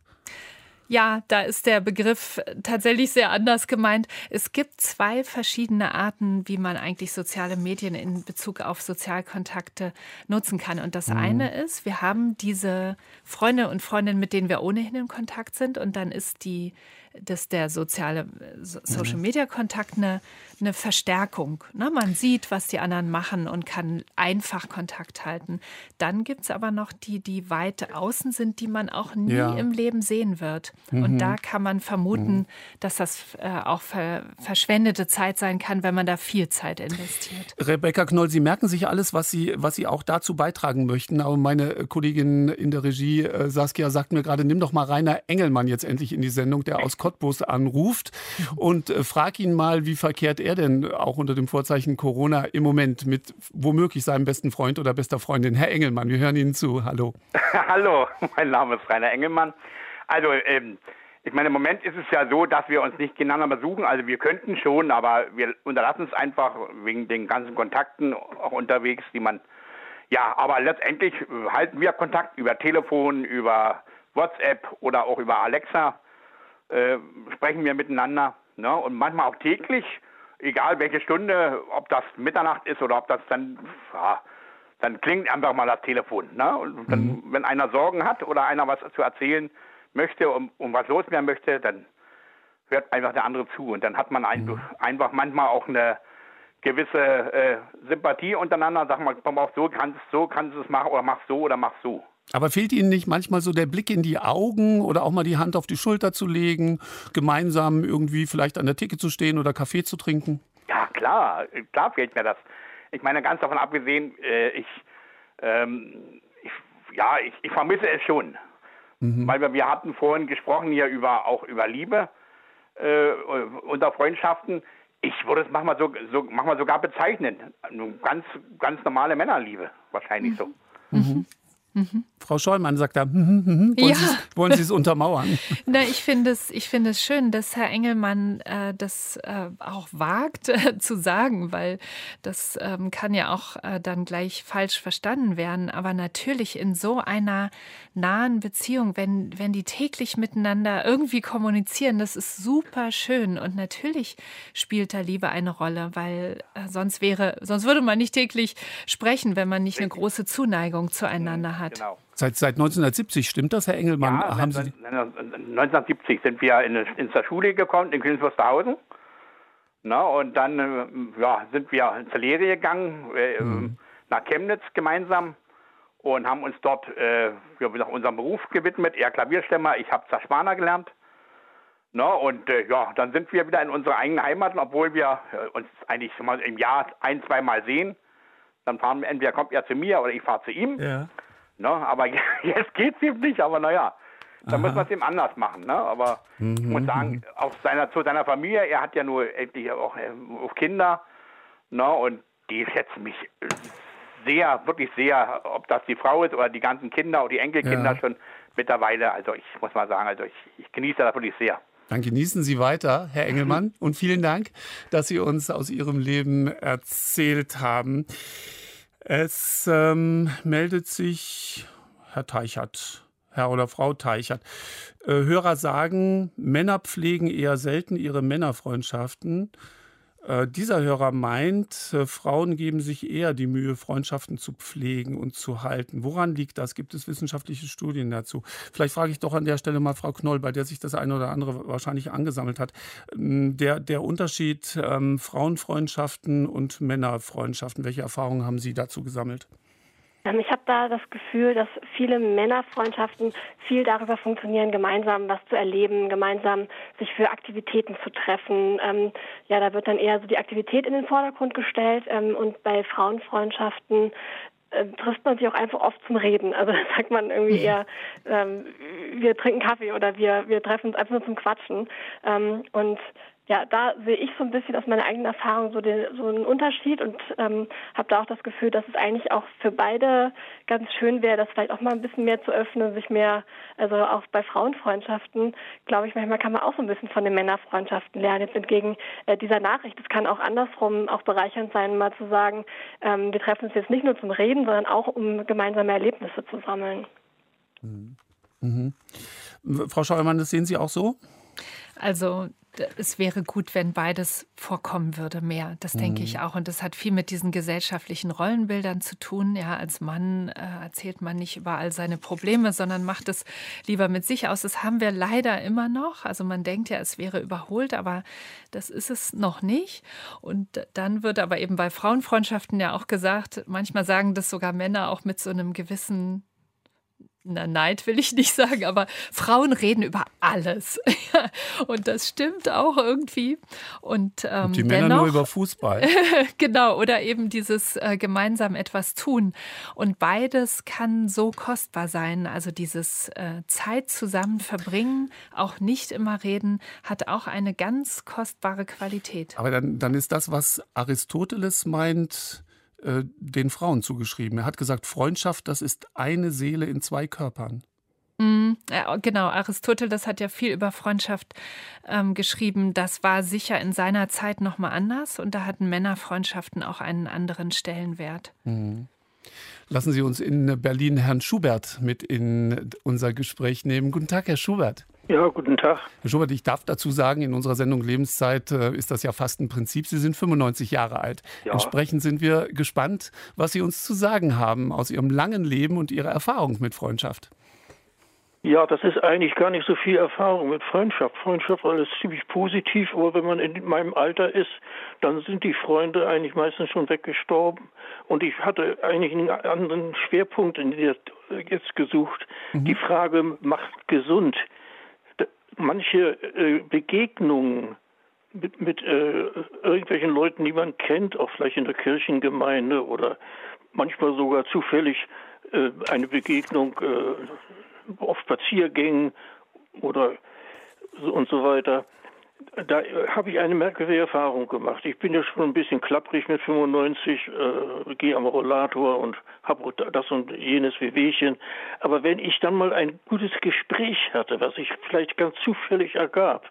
Ja, da ist der Begriff tatsächlich sehr anders gemeint. Es gibt zwei verschiedene Arten, wie man eigentlich soziale Medien in Bezug auf Sozialkontakte nutzen kann. Und das mhm. eine ist, wir haben diese Freunde und Freundinnen, mit denen wir ohnehin in Kontakt sind. Und dann ist die, das der soziale Social-Media-Kontakt eine, eine Verstärkung. Ne? Man sieht, was die anderen machen und kann einfach Kontakt halten. Dann gibt es aber noch die, die weit außen sind, die man auch nie ja. im Leben sehen wird. Mhm. Und da kann man vermuten, mhm. dass das äh, auch ver- verschwendete Zeit sein kann, wenn man da viel Zeit investiert. Rebecca Knoll, Sie merken sich alles, was Sie, was Sie auch dazu beitragen möchten. Aber meine Kollegin in der Regie, äh, Saskia, sagt mir gerade, nimm doch mal Rainer Engelmann jetzt endlich in die Sendung, der aus Cottbus anruft und äh, frag ihn mal, wie verkehrt er denn auch unter dem Vorzeichen Corona im Moment mit womöglich seinem besten Freund oder bester Freundin. Herr Engelmann, wir hören Ihnen zu. Hallo. Hallo, mein Name ist Rainer Engelmann. Also, ähm, ich meine, im Moment ist es ja so, dass wir uns nicht gegeneinander besuchen. Also wir könnten schon, aber wir unterlassen es einfach wegen den ganzen Kontakten auch unterwegs, die man, ja, aber letztendlich halten wir Kontakt über Telefon, über WhatsApp oder auch über Alexa, äh, sprechen wir miteinander, ne? Und manchmal auch täglich, egal welche Stunde, ob das Mitternacht ist oder ob das dann, ja, dann klingt einfach mal das Telefon, ne? Und dann, mhm. wenn einer Sorgen hat oder einer was zu erzählen möchte, um, um was loswerden möchte, dann hört einfach der andere zu. Und dann hat man ein, mhm. einfach manchmal auch eine gewisse äh, Sympathie untereinander. Sag mal, komm auf so, kannst so, kannst du es machen oder mach so oder mach so. Aber fehlt Ihnen nicht manchmal so der Blick in die Augen oder auch mal die Hand auf die Schulter zu legen, gemeinsam irgendwie vielleicht an der Theke zu stehen oder Kaffee zu trinken? Ja, klar, klar fehlt mir das. Ich meine, ganz davon abgesehen, äh, ich, ähm, ich, ja, ich, ich vermisse es schon. Mhm. Weil wir, wir hatten vorhin gesprochen hier über, auch über Liebe äh, unter Freundschaften. Ich würde es manchmal, so, so, manchmal sogar bezeichnen. Eine ganz, ganz normale Männerliebe, wahrscheinlich so. Mhm. Mhm. Frau Schollmann sagt da, hm, hm, hm. Wollen, Ja. Sie, wollen Sie es untermauern? Na, ich finde es, ich finde es schön, dass Herr Engelmann äh, das äh, auch wagt äh, zu sagen, weil das ähm, kann ja auch äh, dann gleich falsch verstanden werden. Aber natürlich in so einer nahen Beziehung, wenn, wenn die täglich miteinander irgendwie kommunizieren, das ist super schön. Und natürlich spielt da Liebe eine Rolle, weil äh, sonst wäre, sonst würde man nicht täglich sprechen, wenn man nicht eine große Zuneigung zueinander hat. Genau. Seit, seit neunzehnhundertsiebzig, stimmt das, Herr Engelmann? Ja, Haben Sie neunzehnhundertsiebzig sind wir in, in zur Schule gekommen, in Königs Wusterhausen. Na, und dann äh, ja, sind wir zur Lehre gegangen, äh, mhm. nach Chemnitz gemeinsam und haben uns dort äh, ja, unserem Beruf gewidmet. Er Klavierstemmer, ich habe Zerschwaner gelernt. Na, und äh, ja, dann sind wir wieder in unsere eigene Heimat, obwohl wir äh, uns eigentlich schon mal im Jahr ein-, zweimal sehen. Dann fahren wir, entweder kommt er zu mir oder ich fahre zu ihm. Ja. Ne, aber jetzt geht es ihm nicht, aber naja, dann müssen wir es ihm anders machen. Ne? Aber mhm. ich muss sagen, auch seiner, zu seiner Familie, er hat ja nur endlich auch, auch Kinder, ne? Und die schätzen mich sehr, wirklich sehr, ob das die Frau ist oder die ganzen Kinder oder die Enkelkinder Ja. schon mittlerweile. Also ich muss mal sagen, also ich, ich genieße das wirklich sehr. Dann genießen Sie weiter, Herr Engelmann. Und vielen Dank, dass Sie uns aus Ihrem Leben erzählt haben. Es ähm, meldet sich Herr Teichert, Herr oder Frau Teichert. Äh, Hörer sagen, Männer pflegen eher selten ihre Männerfreundschaften. Äh, dieser Hörer meint, äh, Frauen geben sich eher die Mühe, Freundschaften zu pflegen und zu halten. Woran liegt das? Gibt es wissenschaftliche Studien dazu? Vielleicht frage ich doch an der Stelle mal Frau Knoll, bei der sich das eine oder andere wahrscheinlich angesammelt hat. Der, der Unterschied ähm, Frauenfreundschaften und Männerfreundschaften, welche Erfahrungen haben Sie dazu gesammelt? Ich habe da das Gefühl, dass viele Männerfreundschaften viel darüber funktionieren, gemeinsam was zu erleben, gemeinsam sich für Aktivitäten zu treffen. Ähm, ja, da wird dann eher so die Aktivität in den Vordergrund gestellt. Ähm, und bei Frauenfreundschaften äh, trifft man sich auch einfach oft zum Reden. Also da sagt man irgendwie eher, ähm, wir trinken Kaffee oder wir, wir treffen uns einfach nur zum Quatschen. Ähm, und ja, da sehe ich so ein bisschen aus meiner eigenen Erfahrung so, den, so einen Unterschied und ähm, habe da auch das Gefühl, dass es eigentlich auch für beide ganz schön wäre, das vielleicht auch mal ein bisschen mehr zu öffnen, sich mehr, also auch bei Frauenfreundschaften, glaube ich, manchmal kann man auch so ein bisschen von den Männerfreundschaften lernen. Jetzt entgegen äh, dieser Nachricht, es kann auch andersrum auch bereichernd sein, mal zu sagen, ähm, wir treffen uns jetzt nicht nur zum Reden, sondern auch um gemeinsame Erlebnisse zu sammeln. Mhm. Mhm. Frau Scheuermann, das sehen Sie auch so? Also es wäre gut, wenn beides vorkommen würde, mehr. Das denke ich auch. Und das hat viel mit diesen gesellschaftlichen Rollenbildern zu tun. Ja, als Mann äh, erzählt man nicht überall seine Probleme, sondern macht es lieber mit sich aus. Das haben wir leider immer noch. Also man denkt ja, es wäre überholt, aber das ist es noch nicht. Und dann wird aber eben bei Frauenfreundschaften ja auch gesagt, manchmal sagen das sogar Männer auch mit so einem gewissen Na, Neid will ich nicht sagen, aber Frauen reden über alles. Und das stimmt auch irgendwie. Und, ähm, Und die Männer dennoch, nur über Fußball. Genau, oder eben dieses äh, gemeinsam etwas tun. Und beides kann so kostbar sein. Also dieses äh, Zeit zusammen verbringen, auch nicht immer reden, hat auch eine ganz kostbare Qualität. Aber dann, dann ist das, was Aristoteles meint, den Frauen zugeschrieben. Er hat gesagt, Freundschaft, das ist eine Seele in zwei Körpern. Mm, ja, genau, Aristoteles hat ja viel über Freundschaft ähm, geschrieben. Das war sicher in seiner Zeit noch mal anders und da hatten Männerfreundschaften auch einen anderen Stellenwert. Mhm. Lassen Sie uns in Berlin Herrn Schubert mit in unser Gespräch nehmen. Guten Tag, Herr Schubert. Ja, guten Tag. Herr Schubert, ich darf dazu sagen, in unserer Sendung Lebenszeit äh, ist das ja fast ein Prinzip. Sie sind fünfundneunzig Jahre alt. Ja. Entsprechend sind wir gespannt, was Sie uns zu sagen haben aus Ihrem langen Leben und Ihrer Erfahrung mit Freundschaft. Ja, das ist eigentlich gar nicht so viel Erfahrung mit Freundschaft. Freundschaft ist alles ziemlich positiv, aber wenn man in meinem Alter ist, dann sind die Freunde eigentlich meistens schon weggestorben. Und ich hatte eigentlich einen anderen Schwerpunkt in der jetzt gesucht. Mhm. Die Frage macht gesund. Manche äh, Begegnungen mit, mit äh, irgendwelchen Leuten, die man kennt, auch vielleicht in der Kirchengemeinde oder manchmal sogar zufällig äh, eine Begegnung äh, auf Spaziergängen oder so und so weiter. Da habe ich eine merkwürdige Erfahrung gemacht. Ich bin ja schon ein bisschen klapprig mit fünfundneunzig, äh, gehe am Rollator und habe das und jenes Wehwehchen. Aber wenn ich dann mal ein gutes Gespräch hatte, was sich vielleicht ganz zufällig ergab,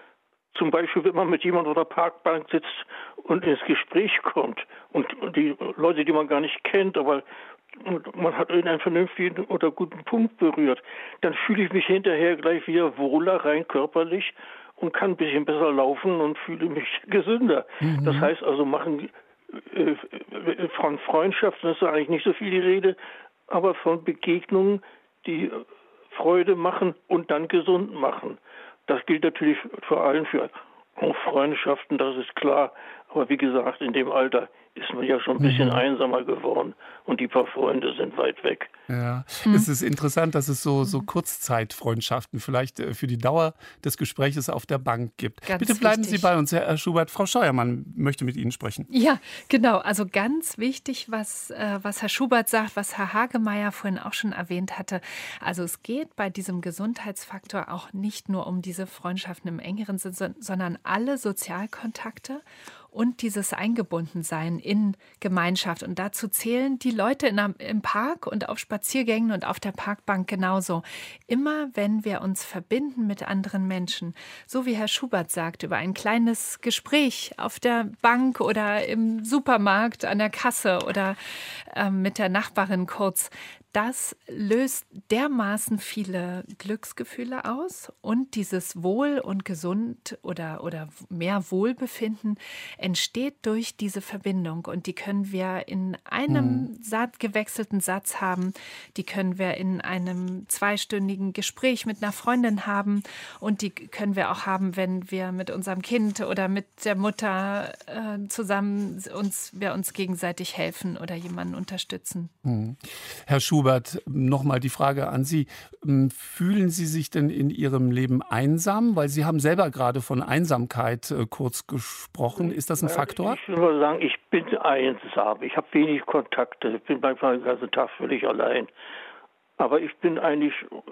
zum Beispiel, wenn man mit jemandem auf der Parkbank sitzt und ins Gespräch kommt und, und die Leute, die man gar nicht kennt, aber und man hat irgendeinen vernünftigen oder guten Punkt berührt, dann fühle ich mich hinterher gleich wieder wohler, rein körperlich, und kann ein bisschen besser laufen und fühle mich gesünder. Mhm. Das heißt also, machen äh, von Freundschaften ist eigentlich nicht so viel die Rede, aber von Begegnungen, die Freude machen und dann gesund machen. Das gilt natürlich vor allem für Freundschaften, das ist klar. Aber wie gesagt, in dem Alter ist man ja schon ein bisschen mhm. einsamer geworden und die paar Freunde sind weit weg. Ja, mhm. Es ist interessant, dass es so, so Kurzzeitfreundschaften vielleicht für die Dauer des Gesprächs auf der Bank gibt. Ganz Bitte bleiben wichtig. Sie bei uns, Herr Schubert. Frau Scheuermann möchte mit Ihnen sprechen. Ja, genau. Also ganz wichtig, was, äh, was Herr Schubert sagt, was Herr Hagemeyer vorhin auch schon erwähnt hatte. Also es geht bei diesem Gesundheitsfaktor auch nicht nur um diese Freundschaften im engeren Sinn, sondern alle Sozialkontakte und dieses Eingebundensein in Gemeinschaft. Und dazu zählen die Leute in einem, im Park und auf Spaziergängen und auf der Parkbank genauso. Immer wenn wir uns verbinden mit anderen Menschen, so wie Herr Schubert sagt, über ein kleines Gespräch auf der Bank oder im Supermarkt an der Kasse oder äh, mit der Nachbarin kurz, das löst dermaßen viele Glücksgefühle aus und dieses Wohl und Gesund oder, oder mehr Wohlbefinden entsteht durch diese Verbindung. Und die können wir in einem mhm. Satz, gewechselten Satz haben, die können wir in einem zweistündigen Gespräch mit einer Freundin haben und die können wir auch haben, wenn wir mit unserem Kind oder mit der Mutter äh, zusammen uns, wir uns gegenseitig helfen oder jemanden unterstützen. Mhm. Herr Schubert, nochmal die Frage an Sie. Fühlen Sie sich denn in Ihrem Leben einsam? Weil Sie haben selber gerade von Einsamkeit äh, kurz gesprochen. Ist das ein Faktor? Ich will mal sagen, ich bin einsam. Ich habe wenig Kontakte. Ich bin manchmal den ganzen Tag völlig allein. Aber ich bin eigentlich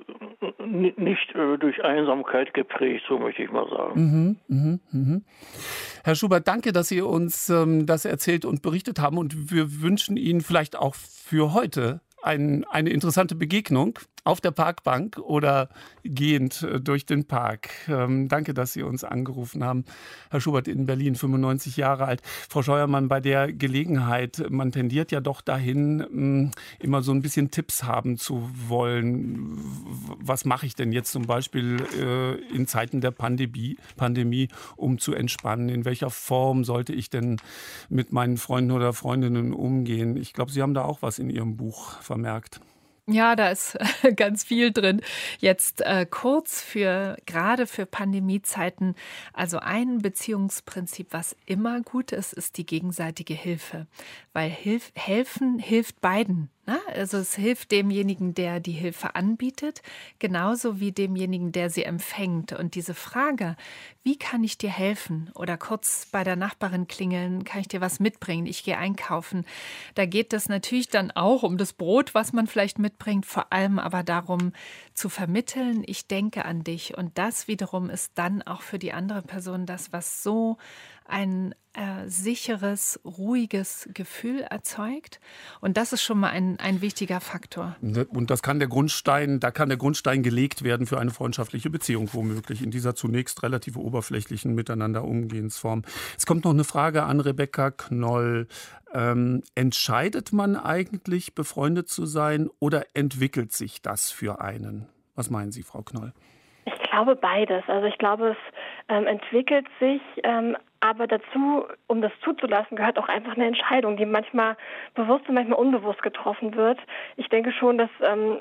nicht äh, durch Einsamkeit geprägt, so möchte ich mal sagen. Mhm, mh, mh. Herr Schubert, danke, dass Sie uns ähm, das erzählt und berichtet haben. Und wir wünschen Ihnen vielleicht auch für heute Ein, eine interessante Begegnung auf der Parkbank oder gehend durch den Park. Ähm, danke, dass Sie uns angerufen haben. Herr Schubert in Berlin, fünfundneunzig Jahre alt. Frau Scheuermann, bei der Gelegenheit, man tendiert ja doch dahin, mh, immer so ein bisschen Tipps haben zu wollen. Was mache ich denn jetzt zum Beispiel äh, in Zeiten der Pandemie, Pandemie, um zu entspannen? In welcher Form sollte ich denn mit meinen Freunden oder Freundinnen umgehen? Ich glaube, Sie haben da auch was in Ihrem Buch vermerkt. Ja, da ist ganz viel drin. Jetzt äh, kurz für, gerade für Pandemiezeiten, also ein Beziehungsprinzip, was immer gut ist, ist die gegenseitige Hilfe. Weil Hilf, helfen hilft beiden. Ne? Also es hilft demjenigen, der die Hilfe anbietet, genauso wie demjenigen, der sie empfängt. Und diese Frage, wie kann ich dir helfen? Oder kurz bei der Nachbarin klingeln, kann ich dir was mitbringen? Ich gehe einkaufen. Da geht es natürlich dann auch um das Brot, was man vielleicht mitbringt, vor allem aber darum zu vermitteln, ich denke an dich. Und das wiederum ist dann auch für die andere Person das, was so ein äh, sicheres, ruhiges Gefühl erzeugt. Und das ist schon mal ein, ein wichtiger Faktor. Und das kann der Grundstein, da kann der Grundstein gelegt werden für eine freundschaftliche Beziehung womöglich in dieser zunächst relativ oberflächlichen Miteinander-Umgehensform. Es kommt noch eine Frage an Rebecca Knoll. Ähm, entscheidet man eigentlich, befreundet zu sein oder entwickelt sich das für einen? Was meinen Sie, Frau Knoll? Ich glaube beides. Also ich glaube, es ähm, entwickelt sich, ähm, aber dazu, um das zuzulassen, gehört auch einfach eine Entscheidung, die manchmal bewusst und manchmal unbewusst getroffen wird. Ich denke schon, dass ähm,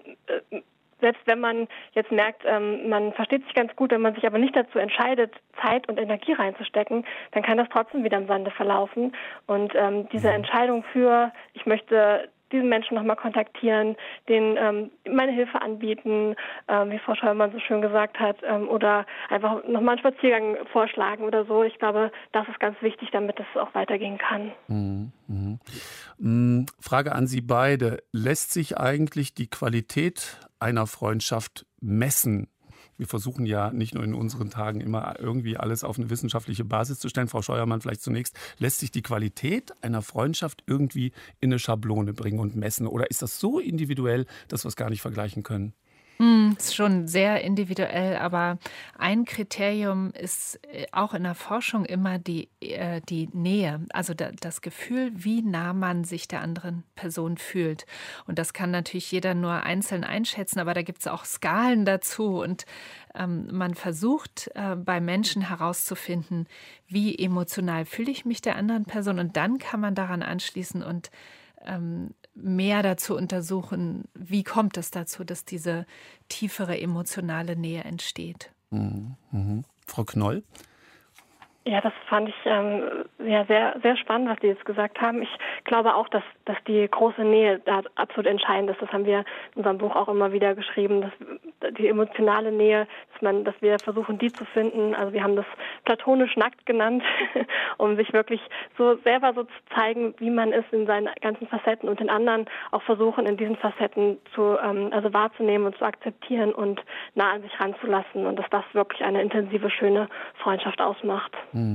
selbst wenn man jetzt merkt, ähm, man versteht sich ganz gut, wenn man sich aber nicht dazu entscheidet, Zeit und Energie reinzustecken, dann kann das trotzdem wieder im Sande verlaufen. Und ähm, diese Entscheidung für, ich möchte diesen Menschen nochmal kontaktieren, denen ähm, meine Hilfe anbieten, ähm, wie Frau Scheuermann so schön gesagt hat, ähm, oder einfach nochmal einen Spaziergang vorschlagen oder so. Ich glaube, das ist ganz wichtig, damit es auch weitergehen kann. Mhm. Mhm. Frage an Sie beide. Lässt sich eigentlich die Qualität einer Freundschaft messen? Wir versuchen ja nicht nur in unseren Tagen immer irgendwie alles auf eine wissenschaftliche Basis zu stellen. Frau Scheuermann, vielleicht zunächst. Lässt sich die Qualität einer Freundschaft irgendwie in eine Schablone bringen und messen? Oder ist das so individuell, dass wir es gar nicht vergleichen können? Hm, ist schon sehr individuell, aber ein Kriterium ist auch in der Forschung immer die, äh, die Nähe, also da, das Gefühl, wie nah man sich der anderen Person fühlt. Und das kann natürlich jeder nur einzeln einschätzen, aber da gibt es auch Skalen dazu. Und ähm, man versucht äh, bei Menschen herauszufinden, wie emotional fühle ich mich der anderen Person. Und dann kann man daran anschließen und ähm, mehr dazu untersuchen, wie kommt es dazu, dass diese tiefere emotionale Nähe entsteht. Mhm. Mhm. Frau Knoll? Ja, das fand ich ähm, ja, sehr, sehr spannend, was Sie jetzt gesagt haben. Ich glaube auch, dass, dass die große Nähe da absolut entscheidend ist. Das haben wir in unserem Buch auch immer wieder geschrieben, dass die emotionale Nähe, dass man, dass wir versuchen, die zu finden. Also wir haben das platonisch nackt genannt, um sich wirklich so selber so zu zeigen, wie man ist in seinen ganzen Facetten und den anderen auch versuchen, in diesen Facetten zu, ähm, also wahrzunehmen und zu akzeptieren und nah an sich ranzulassen und dass das wirklich eine intensive, schöne Freundschaft ausmacht.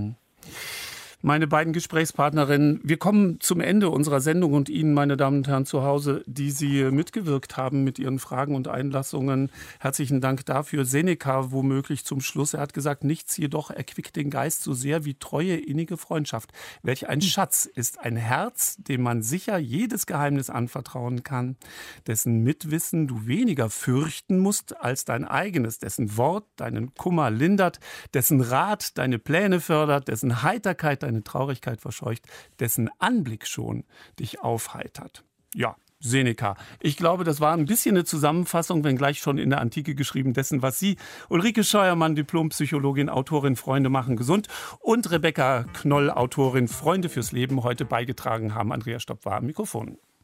Meine beiden Gesprächspartnerinnen, wir kommen zum Ende unserer Sendung und Ihnen, meine Damen und Herren zu Hause, die Sie mitgewirkt haben mit Ihren Fragen und Einlassungen. Herzlichen Dank dafür. Seneca womöglich zum Schluss. Er hat gesagt, nichts jedoch erquickt den Geist so sehr wie treue, innige Freundschaft. Welch ein Schatz ist ein Herz, dem man sicher jedes Geheimnis anvertrauen kann, dessen Mitwissen du weniger fürchten musst als dein eigenes, dessen Wort deinen Kummer lindert, dessen Rat deine Pläne fördert, dessen Heiterkeit deine Traurigkeit verscheucht, dessen Anblick schon dich aufheitert. Ja, Seneca. Ich glaube, das war ein bisschen eine Zusammenfassung, wenngleich schon in der Antike geschrieben, dessen, was Sie, Ulrike Scheuermann, Diplompsychologin, Autorin Freunde machen gesund und Rebecca Knoll, Autorin Freunde fürs Leben, heute beigetragen haben. Andrea Stopp war am Mikrofon.